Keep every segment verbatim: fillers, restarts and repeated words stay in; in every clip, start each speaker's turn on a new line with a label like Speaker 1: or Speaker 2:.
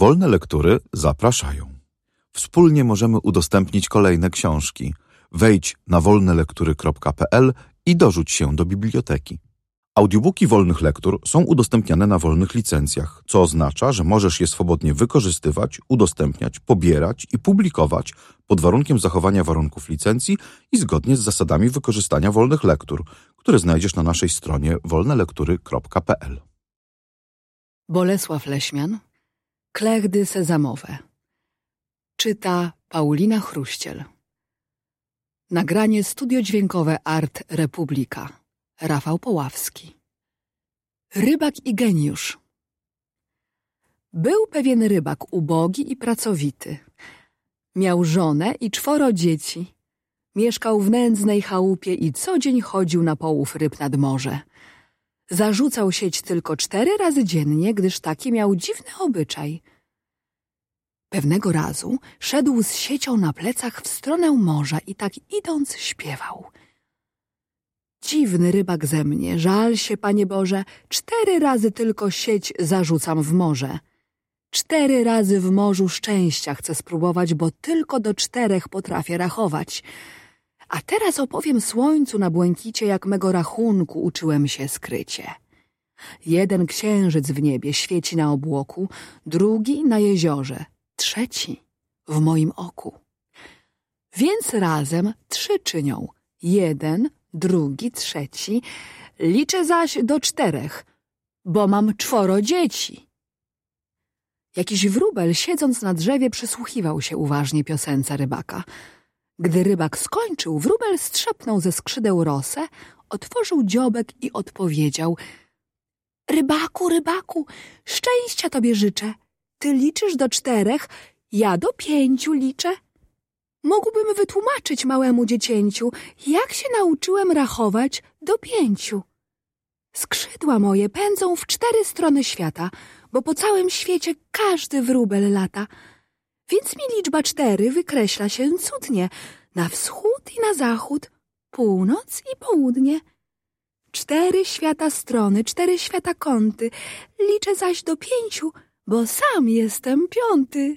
Speaker 1: Wolne lektury zapraszają. Wspólnie możemy udostępnić kolejne książki. Wejdź na wolne lektury kropka p l i dorzuć się do biblioteki. Audiobooki wolnych lektur są udostępniane na wolnych licencjach, co oznacza, że możesz je swobodnie wykorzystywać, udostępniać, pobierać i publikować pod warunkiem zachowania warunków licencji i zgodnie z zasadami wykorzystania wolnych lektur, które znajdziesz na naszej stronie wolne lektury kropka p l.
Speaker 2: Bolesław Leśmian, Klechdy sezamowe. Czyta Paulina Chruściel. Nagranie studiodźwiękowe Art Republika. Rafał Poławski. Rybak i geniusz. Był pewien rybak ubogi i pracowity. Miał żonę i czworo dzieci. Mieszkał w nędznej chałupie i co dzień chodził na połów ryb nad morze. Zarzucał sieć tylko cztery razy dziennie, gdyż taki miał dziwny obyczaj. Pewnego razu szedł z siecią na plecach w stronę morza i tak idąc śpiewał. Dziwny rybak ze mnie, żal się, Panie Boże, cztery razy tylko sieć zarzucam w morze. Cztery razy w morzu szczęścia chcę spróbować, bo tylko do czterech potrafię rachować. A teraz opowiem słońcu na błękicie, jak mego rachunku uczyłem się skrycie. Jeden księżyc w niebie świeci na obłoku, drugi na jeziorze, trzeci w moim oku. Więc razem trzy czynią, jeden, drugi, trzeci, liczę zaś do czterech, bo mam czworo dzieci. Jakiś wróbel, siedząc na drzewie, przysłuchiwał się uważnie piosence rybaka. Gdy rybak skończył, wróbel strzepnął ze skrzydeł rosę, otworzył dziobek i odpowiedział: Rybaku, rybaku, szczęścia tobie życzę. Ty liczysz do czterech, ja do pięciu liczę. Mógłbym wytłumaczyć małemu dziecięciu, jak się nauczyłem rachować do pięciu. Skrzydła moje pędzą w cztery strony świata, bo po całym świecie każdy wróbel lata. Więc mi liczba cztery wykreśla się cudnie, na wschód i na zachód, północ i południe. Cztery świata strony, cztery świata kąty, liczę zaś do pięciu, bo sam jestem piąty.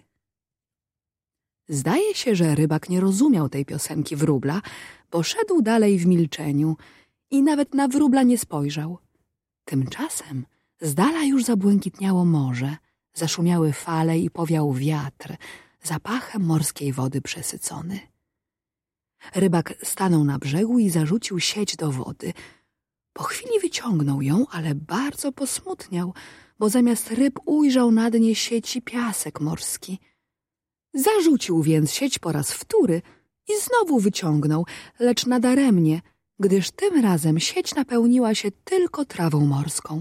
Speaker 2: Zdaje się, że rybak nie rozumiał tej piosenki wróbla, bo szedł dalej w milczeniu i nawet na wróbla nie spojrzał. Tymczasem z dala już zabłękitniało morze, zaszumiały fale i powiał wiatr, zapachem morskiej wody przesycony. Rybak stanął na brzegu i zarzucił sieć do wody. Po chwili wyciągnął ją, ale bardzo posmutniał, bo zamiast ryb ujrzał na dnie sieci piasek morski. Zarzucił więc sieć po raz wtóry i znowu wyciągnął, lecz nadaremnie, gdyż tym razem sieć napełniła się tylko trawą morską.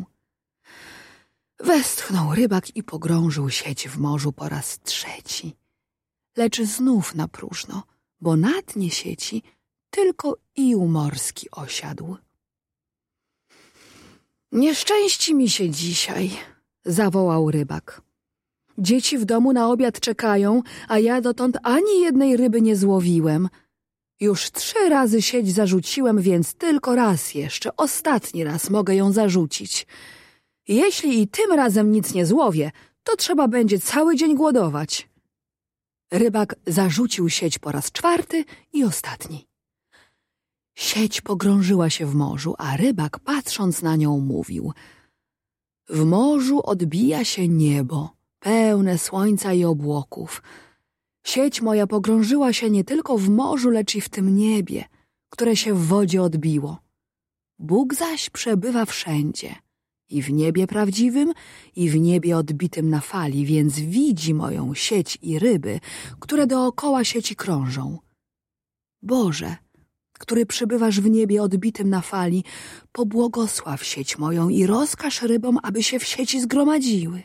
Speaker 2: Westchnął rybak i pogrążył sieć w morzu po raz trzeci, lecz znów na próżno, bo na dnie sieci tylko ił morski osiadł. Nieszczęści mi się dzisiaj, zawołał rybak. Dzieci w domu na obiad czekają, a ja dotąd ani jednej ryby nie złowiłem. Już trzy razy sieć zarzuciłem, więc tylko raz jeszcze, ostatni raz mogę ją zarzucić. Jeśli i tym razem nic nie złowię, to trzeba będzie cały dzień głodować. Rybak zarzucił sieć po raz czwarty i ostatni. Sieć pogrążyła się w morzu, a rybak, patrząc na nią, mówił: w morzu odbija się niebo, pełne słońca i obłoków. Sieć moja pogrążyła się nie tylko w morzu, lecz i w tym niebie, które się w wodzie odbiło. Bóg zaś przebywa wszędzie, i w niebie prawdziwym, i w niebie odbitym na fali, więc widzi moją sieć i ryby, które dookoła sieci krążą. Boże, który przybywasz w niebie odbitym na fali, pobłogosław sieć moją i rozkaż rybom, aby się w sieci zgromadziły.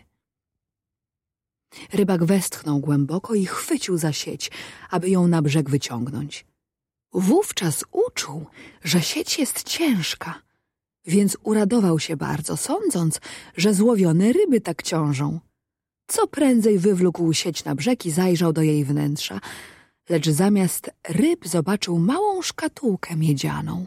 Speaker 2: Rybak westchnął głęboko i chwycił za sieć, aby ją na brzeg wyciągnąć. Wówczas uczuł, że sieć jest ciężka, więc uradował się bardzo, sądząc, że złowione ryby tak ciążą. Co prędzej wywlókł sieć na brzeg i zajrzał do jej wnętrza, lecz zamiast ryb zobaczył małą szkatułkę miedzianą.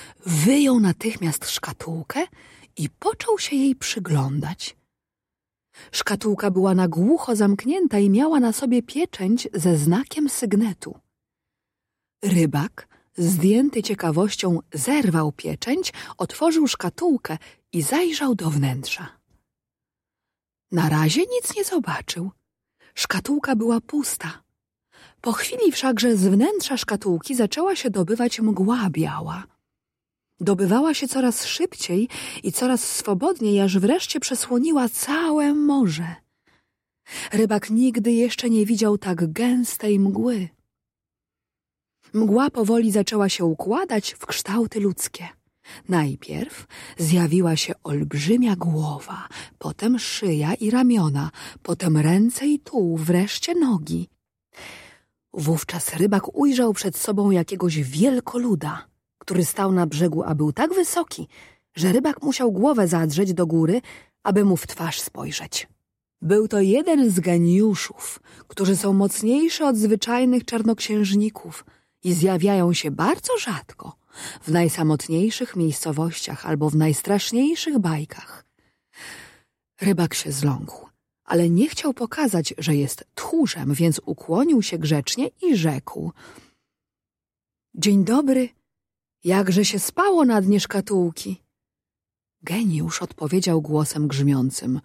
Speaker 2: Wyjął natychmiast szkatułkę i począł się jej przyglądać. Szkatułka była na głucho zamknięta i miała na sobie pieczęć ze znakiem sygnetu. Rybak, zdjęty ciekawością, zerwał pieczęć, otworzył szkatułkę i zajrzał do wnętrza. Na razie nic nie zobaczył. Szkatułka była pusta. Po chwili wszakże z wnętrza szkatułki zaczęła się dobywać mgła biała. Dobywała się coraz szybciej i coraz swobodniej, aż wreszcie przesłoniła całe morze. Rybak nigdy jeszcze nie widział tak gęstej mgły. Mgła powoli zaczęła się układać w kształty ludzkie. Najpierw zjawiła się olbrzymia głowa, potem szyja i ramiona, potem ręce i tułów, wreszcie nogi. Wówczas rybak ujrzał przed sobą jakiegoś wielkoluda, który stał na brzegu, a był tak wysoki, że rybak musiał głowę zadrzeć do góry, aby mu w twarz spojrzeć. Był to jeden z geniuszów, którzy są mocniejsi od zwyczajnych czarnoksiężników i zjawiają się bardzo rzadko, w najsamotniejszych miejscowościach albo w najstraszniejszych bajkach. Rybak się zląkł, ale nie chciał pokazać, że jest tchórzem, więc ukłonił się grzecznie i rzekł: Dzień dobry, jakże się spało na dnie szkatułki? Geniusz odpowiedział głosem grzmiącym: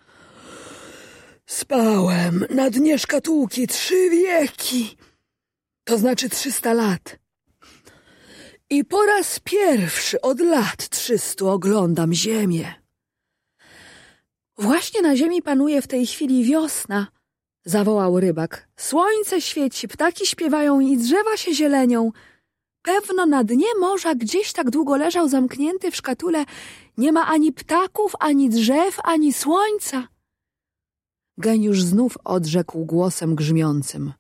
Speaker 2: Spałem na dnie szkatułki trzy wieki, to znaczy trzysta lat. I po raz pierwszy od lat trzystu oglądam ziemię. Właśnie na ziemi panuje w tej chwili wiosna, zawołał rybak. Słońce świeci, ptaki śpiewają i drzewa się zielenią. Pewno na dnie morza gdzieś tak długo leżał zamknięty w szkatule. Nie ma ani ptaków, ani drzew, ani słońca. Geniusz znów odrzekł głosem grzmiącym: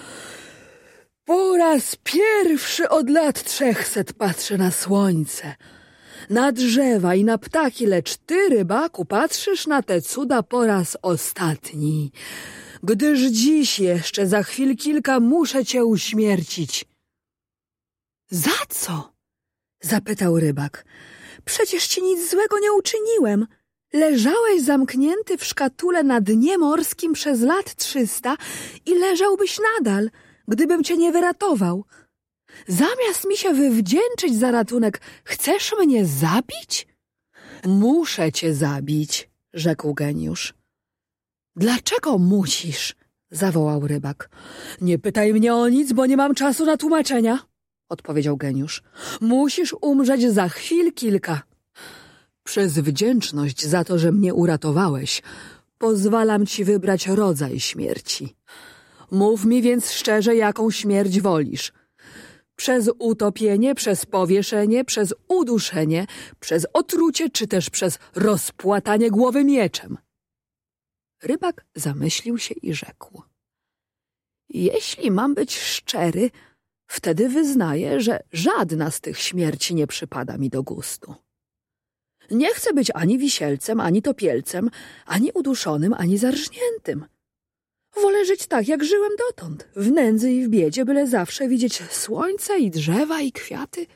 Speaker 2: Po raz pierwszy od lat trzechset patrzę na słońce, na drzewa i na ptaki, lecz ty, rybaku, patrzysz na te cuda po raz ostatni, gdyż dziś jeszcze za chwil kilka muszę cię uśmiercić. Za co? Zapytał rybak. Przecież ci nic złego nie uczyniłem. Leżałeś zamknięty w szkatule na dnie morskim przez lat trzysta i leżałbyś nadal, gdybym cię nie wyratował. Zamiast mi się wywdzięczyć za ratunek, chcesz mnie zabić? Muszę cię zabić, rzekł geniusz. Dlaczego musisz? Zawołał rybak. Nie pytaj mnie o nic, bo nie mam czasu na tłumaczenia, odpowiedział geniusz. Musisz umrzeć za chwil kilka. Przez wdzięczność za to, że mnie uratowałeś, pozwalam ci wybrać rodzaj śmierci. Mów mi więc szczerze, jaką śmierć wolisz. Przez utopienie, przez powieszenie, przez uduszenie, przez otrucie, czy też przez rozpłatanie głowy mieczem. Rybak zamyślił się i rzekł: Jeśli mam być szczery, wtedy wyznaję, że żadna z tych śmierci nie przypada mi do gustu. Nie chcę być ani wisielcem, ani topielcem, ani uduszonym, ani zarżniętym. Wolę żyć tak, jak żyłem dotąd, w nędzy i w biedzie, byle zawsze widzieć słońce i drzewa i kwiaty.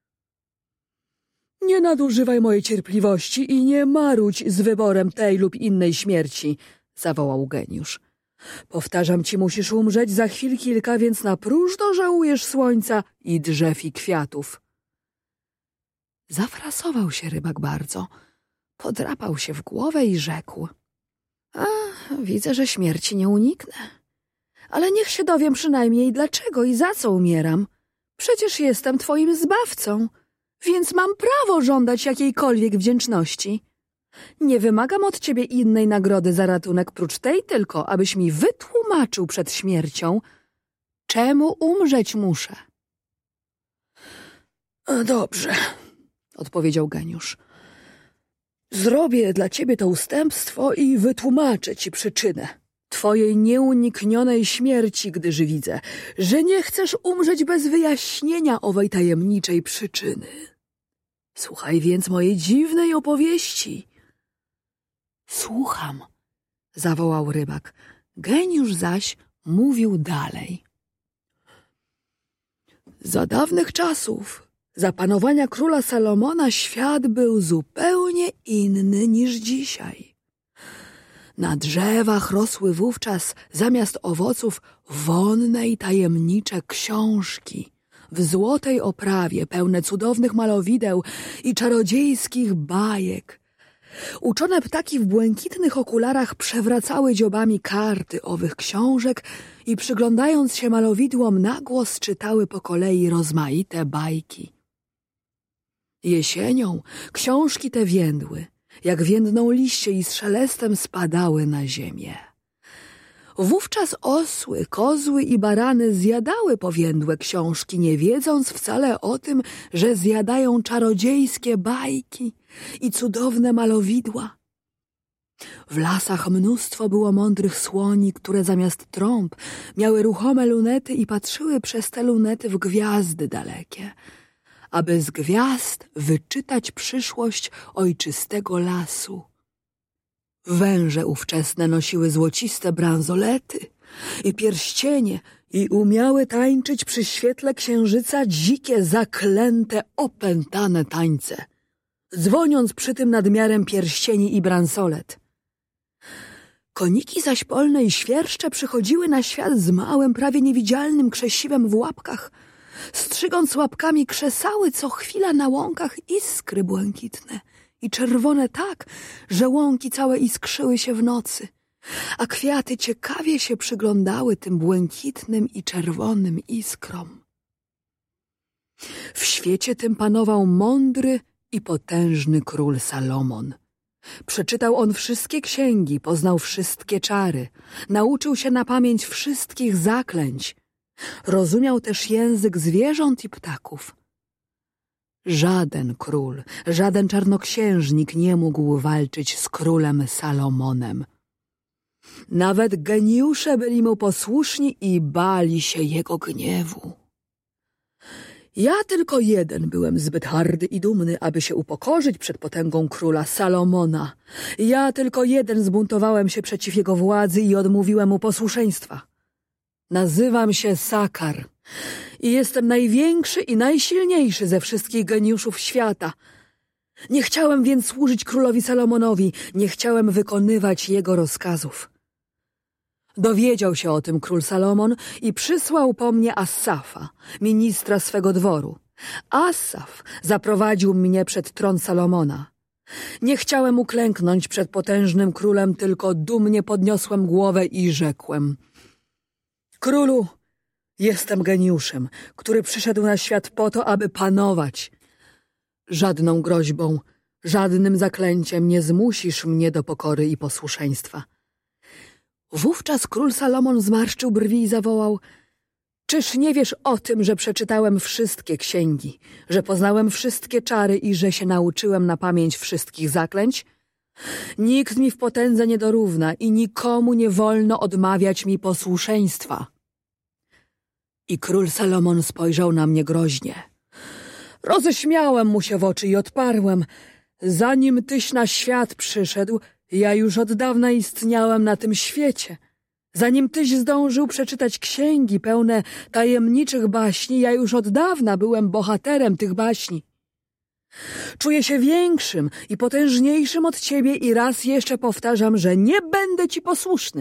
Speaker 2: Nie nadużywaj mojej cierpliwości i nie marudź z wyborem tej lub innej śmierci, zawołał geniusz. Powtarzam ci, musisz umrzeć za chwil kilka, więc na próżno żałujesz słońca i drzew i kwiatów. Zafrasował się rybak bardzo, podrapał się w głowę i rzekł: A, widzę, że śmierci nie uniknę. Ale niech się dowiem przynajmniej, dlaczego i za co umieram. Przecież jestem twoim zbawcą, więc mam prawo żądać jakiejkolwiek wdzięczności. Nie wymagam od ciebie innej nagrody za ratunek, prócz tej tylko, abyś mi wytłumaczył przed śmiercią, czemu umrzeć muszę. Dobrze, odpowiedział geniusz. Zrobię dla ciebie to ustępstwo i wytłumaczę ci przyczynę twojej nieuniknionej śmierci, gdyż widzę, że nie chcesz umrzeć bez wyjaśnienia owej tajemniczej przyczyny. Słuchaj więc mojej dziwnej opowieści. Słucham, zawołał rybak. Geniusz zaś mówił dalej. Za dawnych czasów, za panowania króla Salomona, świat był zupełnie inny niż dzisiaj. Na drzewach rosły wówczas zamiast owoców wonne i tajemnicze książki w złotej oprawie, pełne cudownych malowideł i czarodziejskich bajek. Uczone ptaki w błękitnych okularach przewracały dziobami karty owych książek i przyglądając się malowidłom na głos czytały po kolei rozmaite bajki. Jesienią książki te więdły, jak więdną liście i z szelestem spadały na ziemię. Wówczas osły, kozły i barany zjadały powiędłe książki, nie wiedząc wcale o tym, że zjadają czarodziejskie bajki i cudowne malowidła. W lasach mnóstwo było mądrych słoni, które zamiast trąb miały ruchome lunety i patrzyły przez te lunety w gwiazdy dalekie, aby z gwiazd wyczytać przyszłość ojczystego lasu. Węże ówczesne nosiły złociste bransolety i pierścienie i umiały tańczyć przy świetle księżyca dzikie, zaklęte, opętane tańce, dzwoniąc przy tym nadmiarem pierścieni i bransolet. Koniki zaś polne i świerszcze przychodziły na świat z małym, prawie niewidzialnym krzesiwem w łapkach, strzygąc łapkami krzesały co chwila na łąkach iskry błękitne i czerwone tak, że łąki całe iskrzyły się w nocy, a kwiaty ciekawie się przyglądały tym błękitnym i czerwonym iskrom. W świecie tym panował mądry i potężny król Salomon. Przeczytał on wszystkie księgi, poznał wszystkie czary, nauczył się na pamięć wszystkich zaklęć, rozumiał też język zwierząt i ptaków. Żaden król, żaden czarnoksiężnik nie mógł walczyć z królem Salomonem. Nawet geniusze byli mu posłuszni i bali się jego gniewu. Ja tylko jeden byłem zbyt hardy i dumny, aby się upokorzyć przed potęgą króla Salomona. Ja tylko jeden zbuntowałem się przeciw jego władzy i odmówiłem mu posłuszeństwa. Nazywam się Sakar i jestem największy i najsilniejszy ze wszystkich geniuszów świata. Nie chciałem więc służyć królowi Salomonowi, nie chciałem wykonywać jego rozkazów. Dowiedział się o tym król Salomon i przysłał po mnie Assafa, ministra swego dworu. Assaf zaprowadził mnie przed tron Salomona. Nie chciałem uklęknąć przed potężnym królem, tylko dumnie podniosłem głowę i rzekłem: Królu, jestem geniuszem, który przyszedł na świat po to, aby panować. Żadną groźbą, żadnym zaklęciem nie zmusisz mnie do pokory i posłuszeństwa. Wówczas król Salomon zmarszczył brwi i zawołał: Czyż nie wiesz o tym, że przeczytałem wszystkie księgi, że poznałem wszystkie czary i że się nauczyłem na pamięć wszystkich zaklęć? Nikt mi w potędze nie dorówna i nikomu nie wolno odmawiać mi posłuszeństwa. I król Salomon spojrzał na mnie groźnie. Roześmiałem mu się w oczy i odparłem: Zanim tyś na świat przyszedł, ja już od dawna istniałem na tym świecie. Zanim tyś zdążył przeczytać księgi pełne tajemniczych baśni, ja już od dawna byłem bohaterem tych baśni. Czuję się większym i potężniejszym od ciebie i raz jeszcze powtarzam, że nie będę ci posłuszny.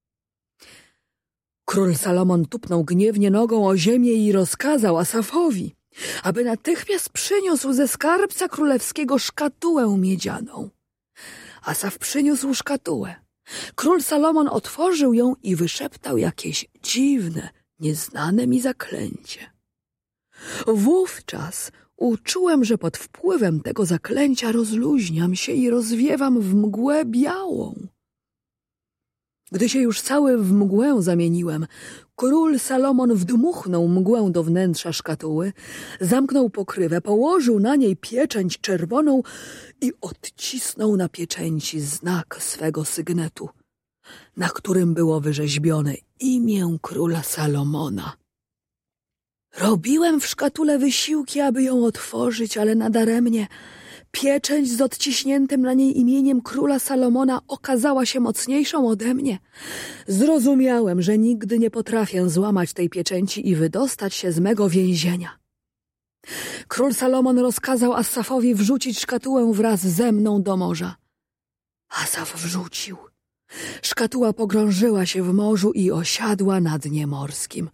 Speaker 2: Król Salomon tupnął gniewnie nogą o ziemię i rozkazał Asafowi, aby natychmiast przyniósł ze skarbca królewskiego szkatułę miedzianą. Asaf przyniósł szkatułę. Król Salomon otworzył ją i wyszeptał jakieś dziwne, nieznane mi zaklęcie. Wówczas uczułem, że pod wpływem tego zaklęcia rozluźniam się i rozwiewam w mgłę białą. Gdy się już cały w mgłę zamieniłem, król Salomon wdmuchnął mgłę do wnętrza szkatuły, zamknął pokrywę, położył na niej pieczęć czerwoną i odcisnął na pieczęci znak swego sygnetu, na którym było wyrzeźbione imię króla Salomona. Robiłem w szkatule wysiłki, aby ją otworzyć, ale nadaremnie. Pieczęć z odciśniętym na niej imieniem króla Salomona okazała się mocniejszą ode mnie. Zrozumiałem, że nigdy nie potrafię złamać tej pieczęci i wydostać się z mego więzienia. Król Salomon rozkazał Asafowi wrzucić szkatułę wraz ze mną do morza. Asaf wrzucił. Szkatuła pogrążyła się w morzu i osiadła na dnie morskim.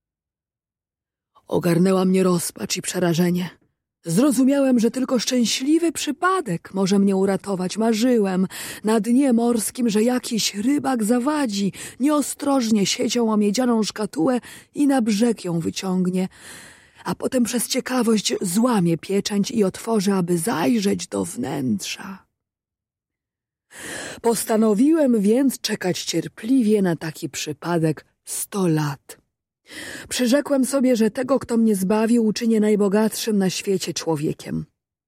Speaker 2: Ogarnęła mnie rozpacz i przerażenie. Zrozumiałem, że tylko szczęśliwy przypadek może mnie uratować. Marzyłem na dnie morskim, że jakiś rybak zawadzi, nieostrożnie siedział o miedzianą szkatułę i na brzeg ją wyciągnie, a potem przez ciekawość złamie pieczęć i otworzy, aby zajrzeć do wnętrza. Postanowiłem więc czekać cierpliwie na taki przypadek sto lat. Przyrzekłem sobie, że tego, kto mnie zbawił, uczynię najbogatszym na świecie człowiekiem.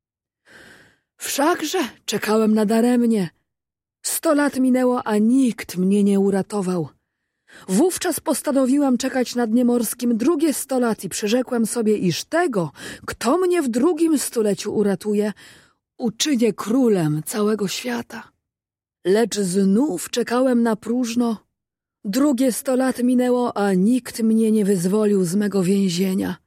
Speaker 2: Wszakże czekałem nadaremnie. Sto lat minęło, a nikt mnie nie uratował. Wówczas postanowiłem czekać na dnie morskim drugie sto lat i przyrzekłem sobie, iż tego, kto mnie w drugim stuleciu uratuje, uczynię królem całego świata. Lecz znów czekałem na próżno. Drugie sto lat minęło, a nikt mnie nie wyzwolił z mego więzienia.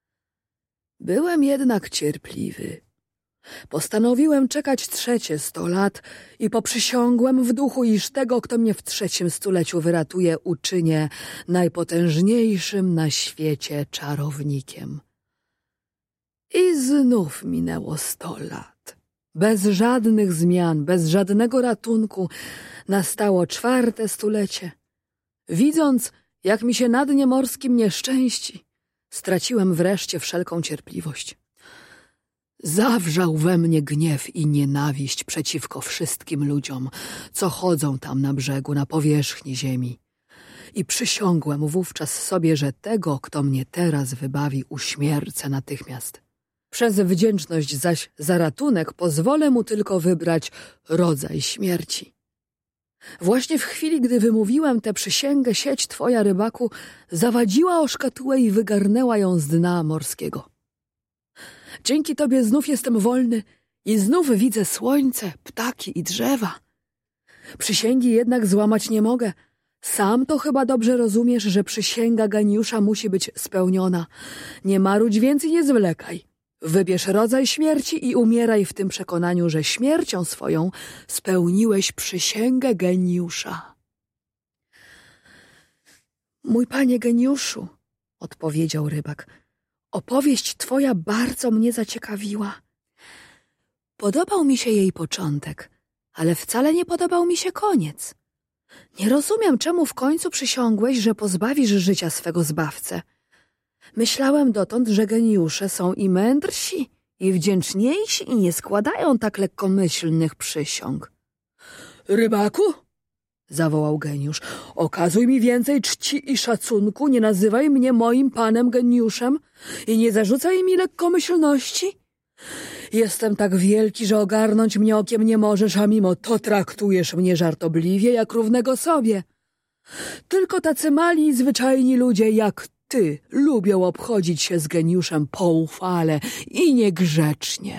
Speaker 2: Byłem jednak cierpliwy. Postanowiłem czekać trzecie sto lat i poprzysiągłem w duchu, iż tego, kto mnie w trzecim stuleciu wyratuje, uczynię najpotężniejszym na świecie czarownikiem. I znów minęło sto lat. Bez żadnych zmian, bez żadnego ratunku nastało czwarte stulecie. Widząc, jak mi się na dnie morskim nieszczęści, straciłem wreszcie wszelką cierpliwość. Zawrzał we mnie gniew i nienawiść przeciwko wszystkim ludziom, co chodzą tam na brzegu, na powierzchni ziemi. I przysiągłem wówczas sobie, że tego, kto mnie teraz wybawi, uśmiercę natychmiast. Przez wdzięczność zaś za ratunek pozwolę mu tylko wybrać rodzaj śmierci. Właśnie w chwili, gdy wymówiłem tę przysięgę, sieć twoja, rybaku, zawadziła o szkatułę i wygarnęła ją z dna morskiego. Dzięki tobie znów jestem wolny i znów widzę słońce, ptaki i drzewa. Przysięgi jednak złamać nie mogę. Sam to chyba dobrze rozumiesz, że przysięga geniusza musi być spełniona. Nie marudź więc i nie zwlekaj. Wybierz rodzaj śmierci i umieraj w tym przekonaniu, że śmiercią swoją spełniłeś przysięgę geniusza. Mój panie geniuszu, odpowiedział rybak, opowieść twoja bardzo mnie zaciekawiła. Podobał mi się jej początek, ale wcale nie podobał mi się koniec. Nie rozumiem, czemu w końcu przysiągłeś, że pozbawisz życia swego zbawcę. Myślałem dotąd, że geniusze są i mędrsi, i wdzięczniejsi i nie składają tak lekkomyślnych przysiąg. Rybaku, zawołał geniusz, okazuj mi więcej czci i szacunku, nie nazywaj mnie moim panem geniuszem i nie zarzucaj mi lekkomyślności. Jestem tak wielki, że ogarnąć mnie okiem nie możesz, a mimo to traktujesz mnie żartobliwie jak równego sobie. Tylko tacy mali i zwyczajni ludzie jak ty lubią obchodzić się z geniuszem poufale i niegrzecznie.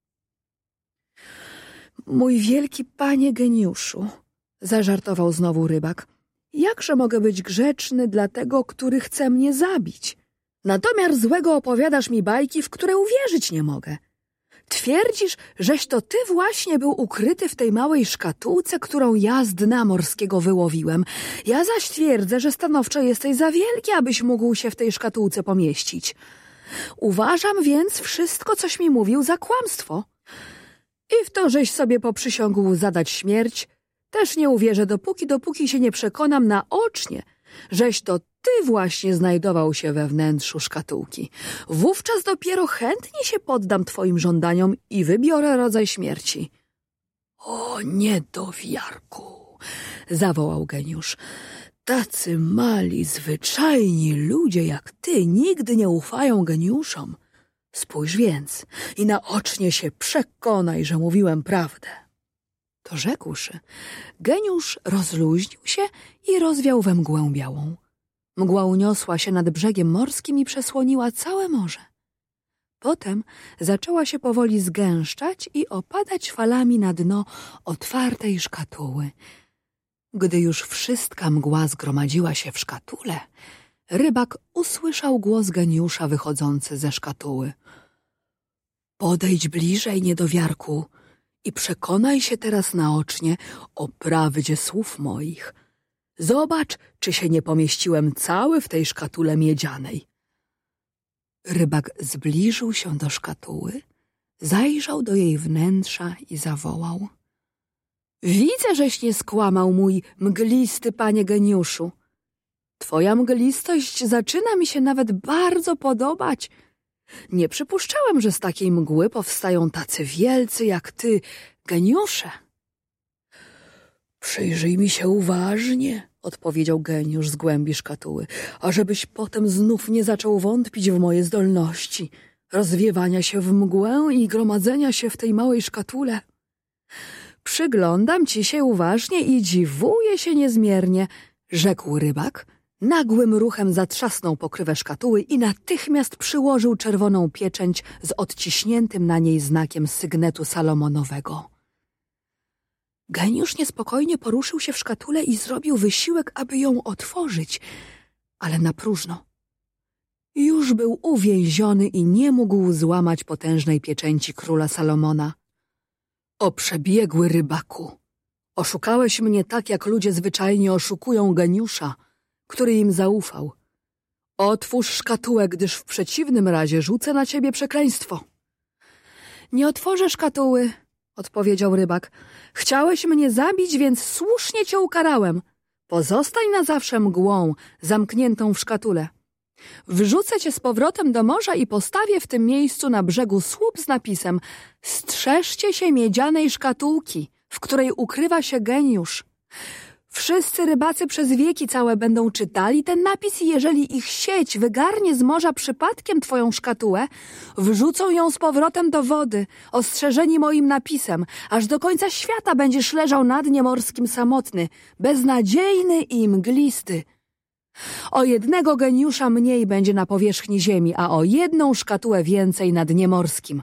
Speaker 2: Mój wielki panie geniuszu, zażartował znowu rybak, jakże mogę być grzeczny dla tego, który chce mnie zabić? Na domiar złego opowiadasz mi bajki, w które uwierzyć nie mogę. Twierdzisz, żeś to ty właśnie był ukryty w tej małej szkatułce, którą ja z dna morskiego wyłowiłem. Ja zaś twierdzę, że stanowczo jesteś za wielki, abyś mógł się w tej szkatułce pomieścić. Uważam więc wszystko, coś mi mówił, za kłamstwo. I w to, żeś sobie poprzysiągł zadać śmierć, też nie uwierzę, dopóki, dopóki się nie przekonam naocznie, żeś to ty właśnie znajdował się we wnętrzu szkatułki. Wówczas dopiero chętnie się poddam twoim żądaniom i wybiorę rodzaj śmierci. O, niedowiarku, zawołał geniusz. Tacy mali, zwyczajni ludzie jak ty nigdy nie ufają geniuszom. Spójrz więc i naocznie się przekonaj, że mówiłem prawdę. To rzekłszy, geniusz rozluźnił się i rozwiał we mgłę białą. Mgła uniosła się nad brzegiem morskim i przesłoniła całe morze. Potem zaczęła się powoli zgęszczać i opadać falami na dno otwartej szkatuły. Gdy już wszystka mgła zgromadziła się w szkatule, rybak usłyszał głos geniusza wychodzący ze szkatuły. Podejdź bliżej, niedowiarku, I przekonaj się teraz naocznie o prawdzie słów moich. Zobacz, czy się nie pomieściłem cały w tej szkatule miedzianej. Rybak zbliżył się do szkatuły, zajrzał do jej wnętrza i zawołał. Widzę, żeś nie skłamał, mój mglisty panie geniuszu. Twoja mglistość zaczyna mi się nawet bardzo podobać. Nie przypuszczałem, że z takiej mgły powstają tacy wielcy jak ty, geniusze. Przyjrzyj mi się uważnie, odpowiedział geniusz z głębi szkatuły, ażebyś potem znów nie zaczął wątpić w moje zdolności, rozwiewania się w mgłę i gromadzenia się w tej małej szkatule. Przyglądam ci się uważnie i dziwuję się niezmiernie, rzekł rybak. Nagłym ruchem zatrzasnął pokrywę szkatuły i natychmiast przyłożył czerwoną pieczęć z odciśniętym na niej znakiem sygnetu Salomonowego. Geniusz niespokojnie poruszył się w szkatule i zrobił wysiłek, aby ją otworzyć, ale na próżno. Już był uwięziony i nie mógł złamać potężnej pieczęci króla Salomona. O przebiegły rybaku! Oszukałeś mnie tak, jak ludzie zwyczajnie oszukują geniusza, który im zaufał. Otwórz szkatułę, gdyż w przeciwnym razie rzucę na ciebie przekleństwo. Nie otworzę szkatuły, odpowiedział rybak. Chciałeś mnie zabić, więc słusznie cię ukarałem. Pozostań na zawsze mgłą, zamkniętą w szkatule. Wrzucę cię z powrotem do morza i postawię w tym miejscu na brzegu słup z napisem: strzeżcie się miedzianej szkatułki, w której ukrywa się geniusz. Wszyscy rybacy przez wieki całe będą czytali ten napis i jeżeli ich sieć wygarnie z morza przypadkiem twoją szkatułę, wrzucą ją z powrotem do wody, ostrzeżeni moim napisem, aż do końca świata będziesz leżał na dnie morskim samotny, beznadziejny i mglisty. O jednego geniusza mniej będzie na powierzchni ziemi, a o jedną szkatułę więcej na dnie morskim.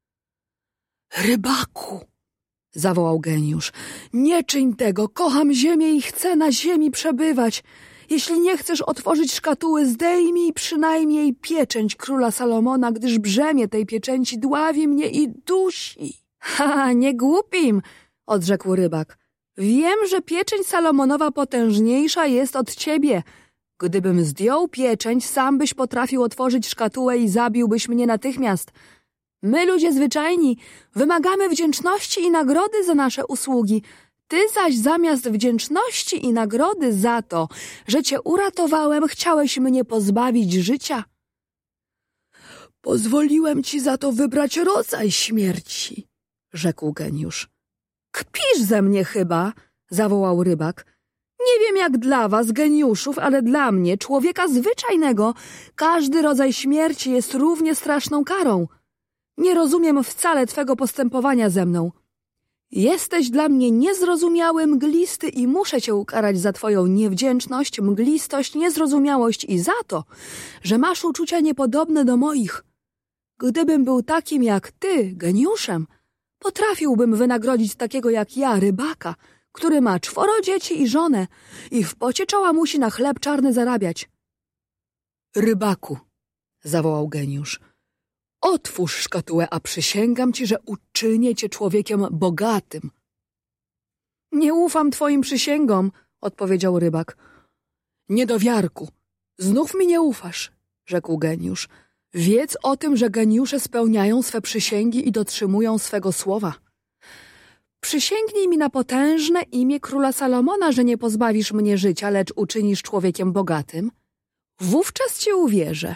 Speaker 2: Rybaku! Zawołał geniusz. Nie czyń tego, kocham ziemię i chcę na ziemi przebywać. Jeśli nie chcesz otworzyć szkatuły, zdejmij przynajmniej pieczęć króla Salomona, gdyż brzemię tej pieczęci dławi mnie i dusi. Ha, nie głupim, odrzekł rybak. Wiem, że pieczęć Salomonowa potężniejsza jest od ciebie. Gdybym zdjął pieczęć, sam byś potrafił otworzyć szkatułę i zabiłbyś mnie natychmiast. My, ludzie zwyczajni, wymagamy wdzięczności i nagrody za nasze usługi. Ty zaś zamiast wdzięczności i nagrody za to, że cię uratowałem, chciałeś mnie pozbawić życia. Pozwoliłem ci za to wybrać rodzaj śmierci, rzekł geniusz. Kpisz ze mnie chyba, zawołał rybak. Nie wiem jak dla was, geniuszów, ale dla mnie, człowieka zwyczajnego, każdy rodzaj śmierci jest równie straszną karą. Nie rozumiem wcale twego postępowania ze mną. Jesteś dla mnie niezrozumiały, mglisty i muszę cię ukarać za twoją niewdzięczność, mglistość, niezrozumiałość i za to, że masz uczucia niepodobne do moich. Gdybym był takim jak ty, geniuszem, potrafiłbym wynagrodzić takiego jak ja, rybaka, który ma czworo dzieci i żonę i w pocie czoła musi na chleb czarny zarabiać. Rybaku, zawołał geniusz, otwórz szkatułę, a przysięgam ci, że uczynię cię człowiekiem bogatym. Nie ufam twoim przysięgom, odpowiedział rybak. Niedowiarku, znów mi nie ufasz, rzekł geniusz. Wiedz o tym, że geniusze spełniają swe przysięgi i dotrzymują swego słowa. Przysięgnij mi na potężne imię króla Salomona, że nie pozbawisz mnie życia, lecz uczynisz człowiekiem bogatym. Wówczas ci uwierzę.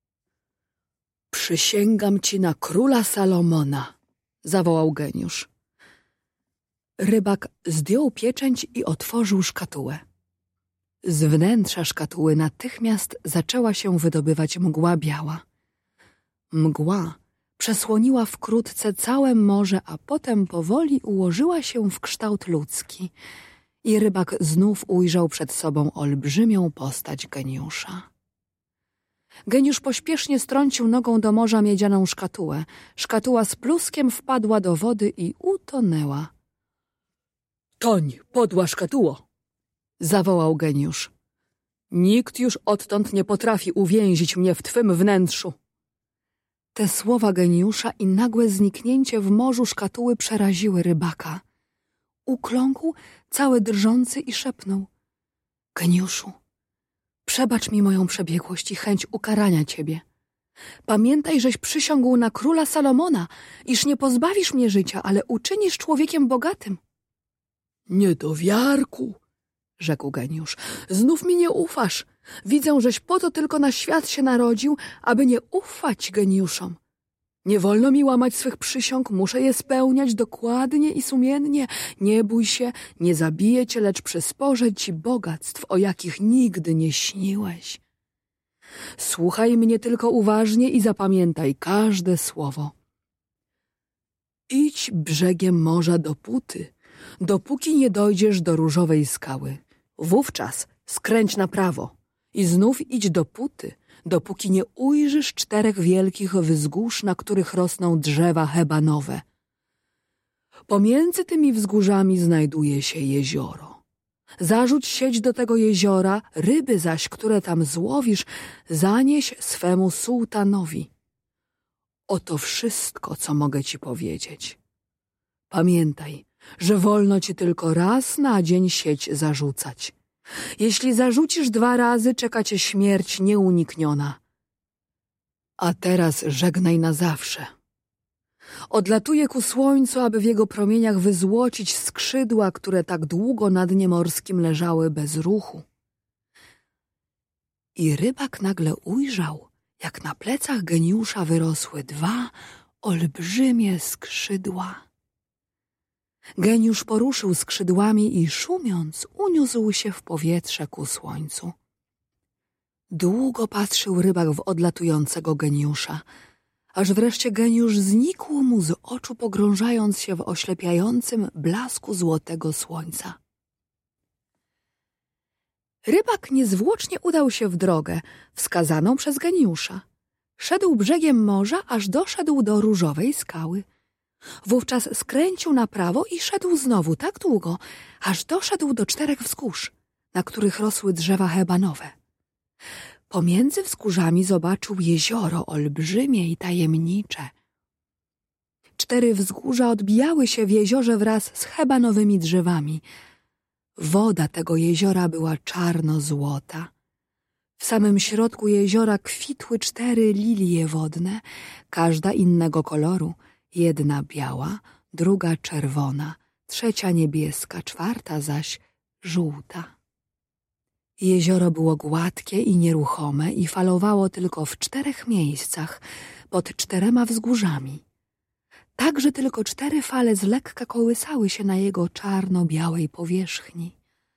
Speaker 2: Przysięgam ci na króla Salomona, zawołał geniusz. Rybak zdjął pieczęć i otworzył szkatułę. Z wnętrza szkatuły natychmiast zaczęła się wydobywać mgła biała. Mgła przesłoniła wkrótce całe morze, a potem powoli ułożyła się w kształt ludzki i rybak znów ujrzał przed sobą olbrzymią postać geniusza. Geniusz pośpiesznie strącił nogą do morza miedzianą szkatułę. Szkatuła z pluskiem wpadła do wody i utonęła. — Toń, podła szkatuło! — zawołał geniusz. — Nikt już odtąd nie potrafi uwięzić mnie w twym wnętrzu. Te słowa geniusza i nagłe zniknięcie w morzu szkatuły przeraziły rybaka. Ukląkł, cały drżący i szepnął: Geniuszu, przebacz mi moją przebiegłość i chęć ukarania ciebie. Pamiętaj, żeś przysiągł na króla Salomona, iż nie pozbawisz mnie życia, ale uczynisz człowiekiem bogatym. Niedowiarku, rzekł geniusz, znów mi nie ufasz. Widzę, żeś po to tylko na świat się narodził, aby nie ufać geniuszom. Nie wolno mi łamać swych przysiąg, muszę je spełniać dokładnie i sumiennie. Nie bój się, nie zabiję cię, lecz przysporzę ci bogactw, o jakich nigdy nie śniłeś. Słuchaj mnie tylko uważnie i zapamiętaj każde słowo. Idź brzegiem morza do Puty, dopóki nie dojdziesz do różowej skały. Wówczas skręć na prawo i znów idź do Puty, dopóki nie ujrzysz czterech wielkich wzgórz, na których rosną drzewa hebanowe. Pomiędzy tymi wzgórzami znajduje się jezioro. Zarzuć sieć do tego jeziora, ryby zaś, które tam złowisz, zanieś swemu sułtanowi. Oto wszystko, co mogę ci powiedzieć. Pamiętaj, że wolno ci tylko raz na dzień sieć zarzucać. Jeśli zarzucisz dwa razy, czeka cię śmierć nieunikniona. A teraz żegnaj na zawsze. Odlatuję ku słońcu, aby w jego promieniach wyzłocić skrzydła, które tak długo na dnie morskim leżały bez ruchu. I rybak nagle ujrzał, jak na plecach geniusza wyrosły dwa olbrzymie skrzydła. Geniusz poruszył skrzydłami i szumiąc uniósł się w powietrze ku słońcu. Długo patrzył rybak w odlatującego geniusza, aż wreszcie geniusz znikł mu z oczu, pogrążając się w oślepiającym blasku złotego słońca. Rybak niezwłocznie udał się w drogę wskazaną przez geniusza. Szedł brzegiem morza, aż doszedł do różowej skały. Wówczas skręcił na prawo i szedł znowu tak długo, aż doszedł do czterech wzgórz, na których rosły drzewa hebanowe. Pomiędzy wzgórzami zobaczył jezioro olbrzymie i tajemnicze. Cztery wzgórza odbijały się w jeziorze wraz z hebanowymi drzewami. Woda tego jeziora była czarno-złota. W samym środku jeziora kwitły cztery lilie wodne, każda innego koloru. Jedna biała, druga czerwona, trzecia niebieska, czwarta zaś żółta. Jezioro było gładkie i nieruchome i falowało tylko w czterech miejscach, pod czterema wzgórzami. Tak, że tylko cztery fale z lekka kołysały się na jego czarno-białej powierzchni.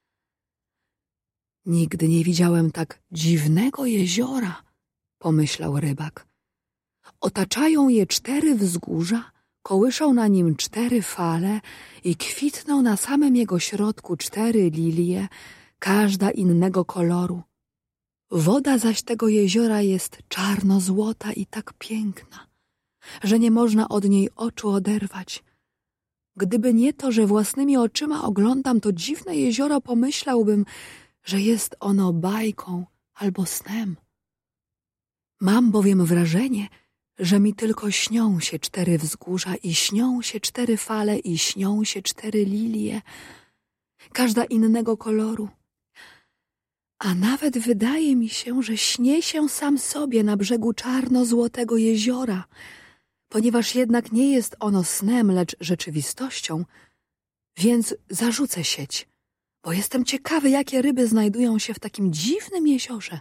Speaker 2: Nigdy nie widziałem tak dziwnego jeziora, pomyślał rybak. Otaczają je cztery wzgórza, kołyszą na nim cztery fale i kwitną na samym jego środku cztery lilie, każda innego koloru. Woda zaś tego jeziora jest czarno-złota i tak piękna, że nie można od niej oczu oderwać. Gdyby nie to, że własnymi oczyma oglądam to dziwne jezioro, pomyślałbym, że jest ono bajką albo snem. Mam bowiem wrażenie, że mi tylko śnią się cztery wzgórza i śnią się cztery fale i śnią się cztery lilie, każda innego koloru. A nawet wydaje mi się, że śnię się sam sobie na brzegu czarno-złotego jeziora, ponieważ jednak nie jest ono snem, lecz rzeczywistością, więc zarzucę sieć, bo jestem ciekawy, jakie ryby znajdują się w takim dziwnym jeziorze.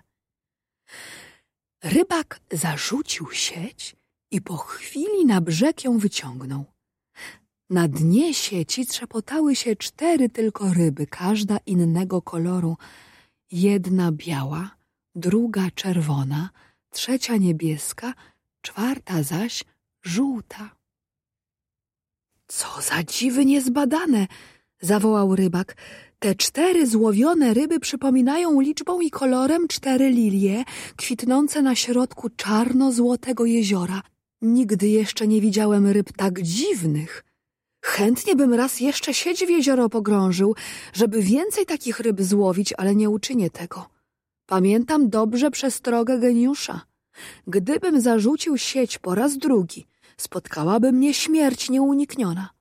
Speaker 2: Rybak zarzucił sieć i po chwili na brzeg ją wyciągnął. Na dnie sieci trzepotały się cztery tylko ryby, każda innego koloru. Jedna biała, druga czerwona, trzecia niebieska, czwarta zaś żółta. Co za dziwy niezbadane! Zawołał rybak. Te cztery złowione ryby przypominają liczbą i kolorem cztery lilie, kwitnące na środku czarno-złotego jeziora. Nigdy jeszcze nie widziałem ryb tak dziwnych. Chętnie bym raz jeszcze sieć w jezioro pogrążył, żeby więcej takich ryb złowić, ale nie uczynię tego. Pamiętam dobrze przestrogę geniusza. Gdybym zarzucił sieć po raz drugi, spotkałaby mnie śmierć nieunikniona.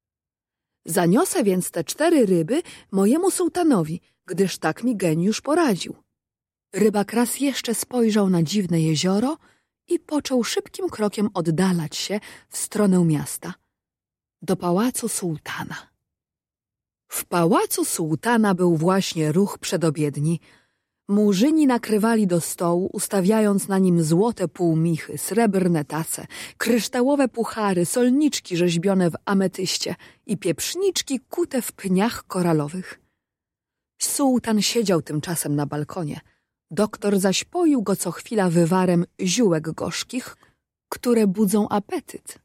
Speaker 2: Zaniosę więc te cztery ryby mojemu sułtanowi, gdyż tak mi geniusz poradził. Rybak raz jeszcze spojrzał na dziwne jezioro i począł szybkim krokiem oddalać się w stronę miasta, do pałacu sułtana. W pałacu sułtana był właśnie ruch przedobiedni. Murzyni nakrywali do stołu, ustawiając na nim złote półmichy, srebrne tace, kryształowe puchary, solniczki rzeźbione w ametyście i pieprzniczki kute w pniach koralowych. Sułtan siedział tymczasem na balkonie. Doktor zaś poił go co chwila wywarem ziółek gorzkich, które budzą apetyt.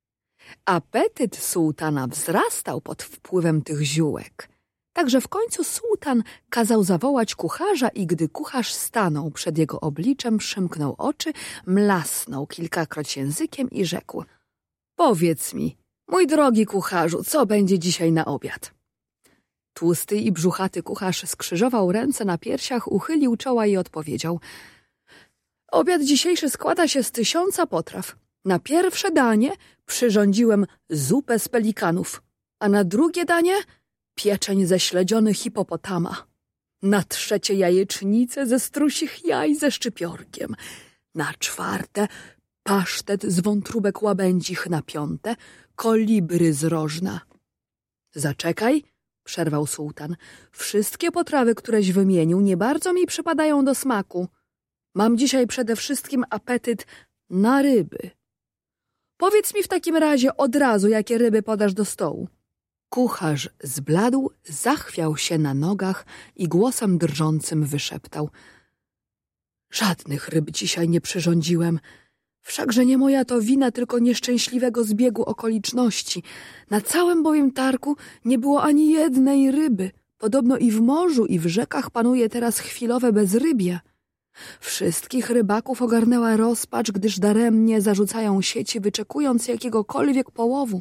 Speaker 2: Apetyt sułtana wzrastał pod wpływem tych ziółek. Także w końcu sułtan kazał zawołać kucharza i gdy kucharz stanął przed jego obliczem, przymknął oczy, mlasnął kilkakroć językiem i rzekł: „Powiedz mi, mój drogi kucharzu, co będzie dzisiaj na obiad?” Tłusty i brzuchaty kucharz skrzyżował ręce na piersiach, uchylił czoła i odpowiedział: „Obiad dzisiejszy składa się z tysiąca potraw. Na pierwsze danie przyrządziłem zupę z pelikanów, a na drugie danie pieczeń ze śledziony hipopotama, na trzecie jajecznicę ze strusich jaj ze szczypiorkiem, na czwarte pasztet z wątróbek łabędzich, na piąte kolibry z rożna.” „Zaczekaj”, przerwał sułtan, „wszystkie potrawy, któreś wymienił, nie bardzo mi przypadają do smaku. Mam dzisiaj przede wszystkim apetyt na ryby. Powiedz mi w takim razie od razu, jakie ryby podasz do stołu.” Kucharz zbladł, zachwiał się na nogach i głosem drżącym wyszeptał: „Żadnych ryb dzisiaj nie przyrządziłem. Wszakże nie moja to wina, tylko nieszczęśliwego zbiegu okoliczności. Na całym bowiem targu nie było ani jednej ryby. Podobno i w morzu, i w rzekach panuje teraz chwilowe bezrybie. Wszystkich rybaków ogarnęła rozpacz, gdyż daremnie zarzucają sieci, wyczekując jakiegokolwiek połowu.”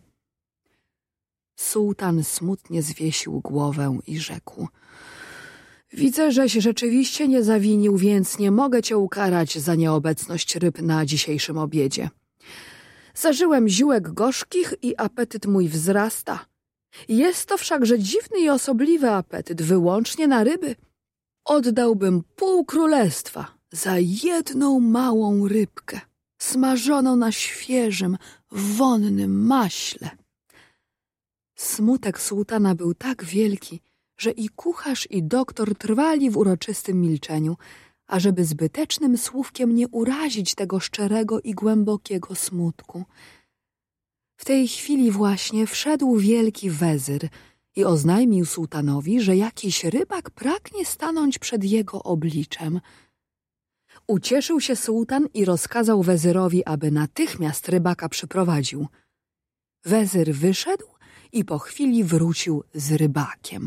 Speaker 2: Sułtan smutnie zwiesił głowę i rzekł: „Widzę, żeś rzeczywiście nie zawinił, więc nie mogę cię ukarać za nieobecność ryb na dzisiejszym obiedzie. Zażyłem ziółek gorzkich i apetyt mój wzrasta. Jest to wszakże dziwny i osobliwy apetyt, wyłącznie na ryby. Oddałbym pół królestwa za jedną małą rybkę, smażoną na świeżym, wonnym maśle.” Smutek sułtana był tak wielki, że i kucharz, i doktor trwali w uroczystym milczeniu, ażeby zbytecznym słówkiem nie urazić tego szczerego i głębokiego smutku. W tej chwili właśnie wszedł wielki wezyr i oznajmił sułtanowi, że jakiś rybak pragnie stanąć przed jego obliczem. Ucieszył się sułtan i rozkazał wezyrowi, aby natychmiast rybaka przyprowadził. Wezyr wyszedł i po chwili wrócił z rybakiem.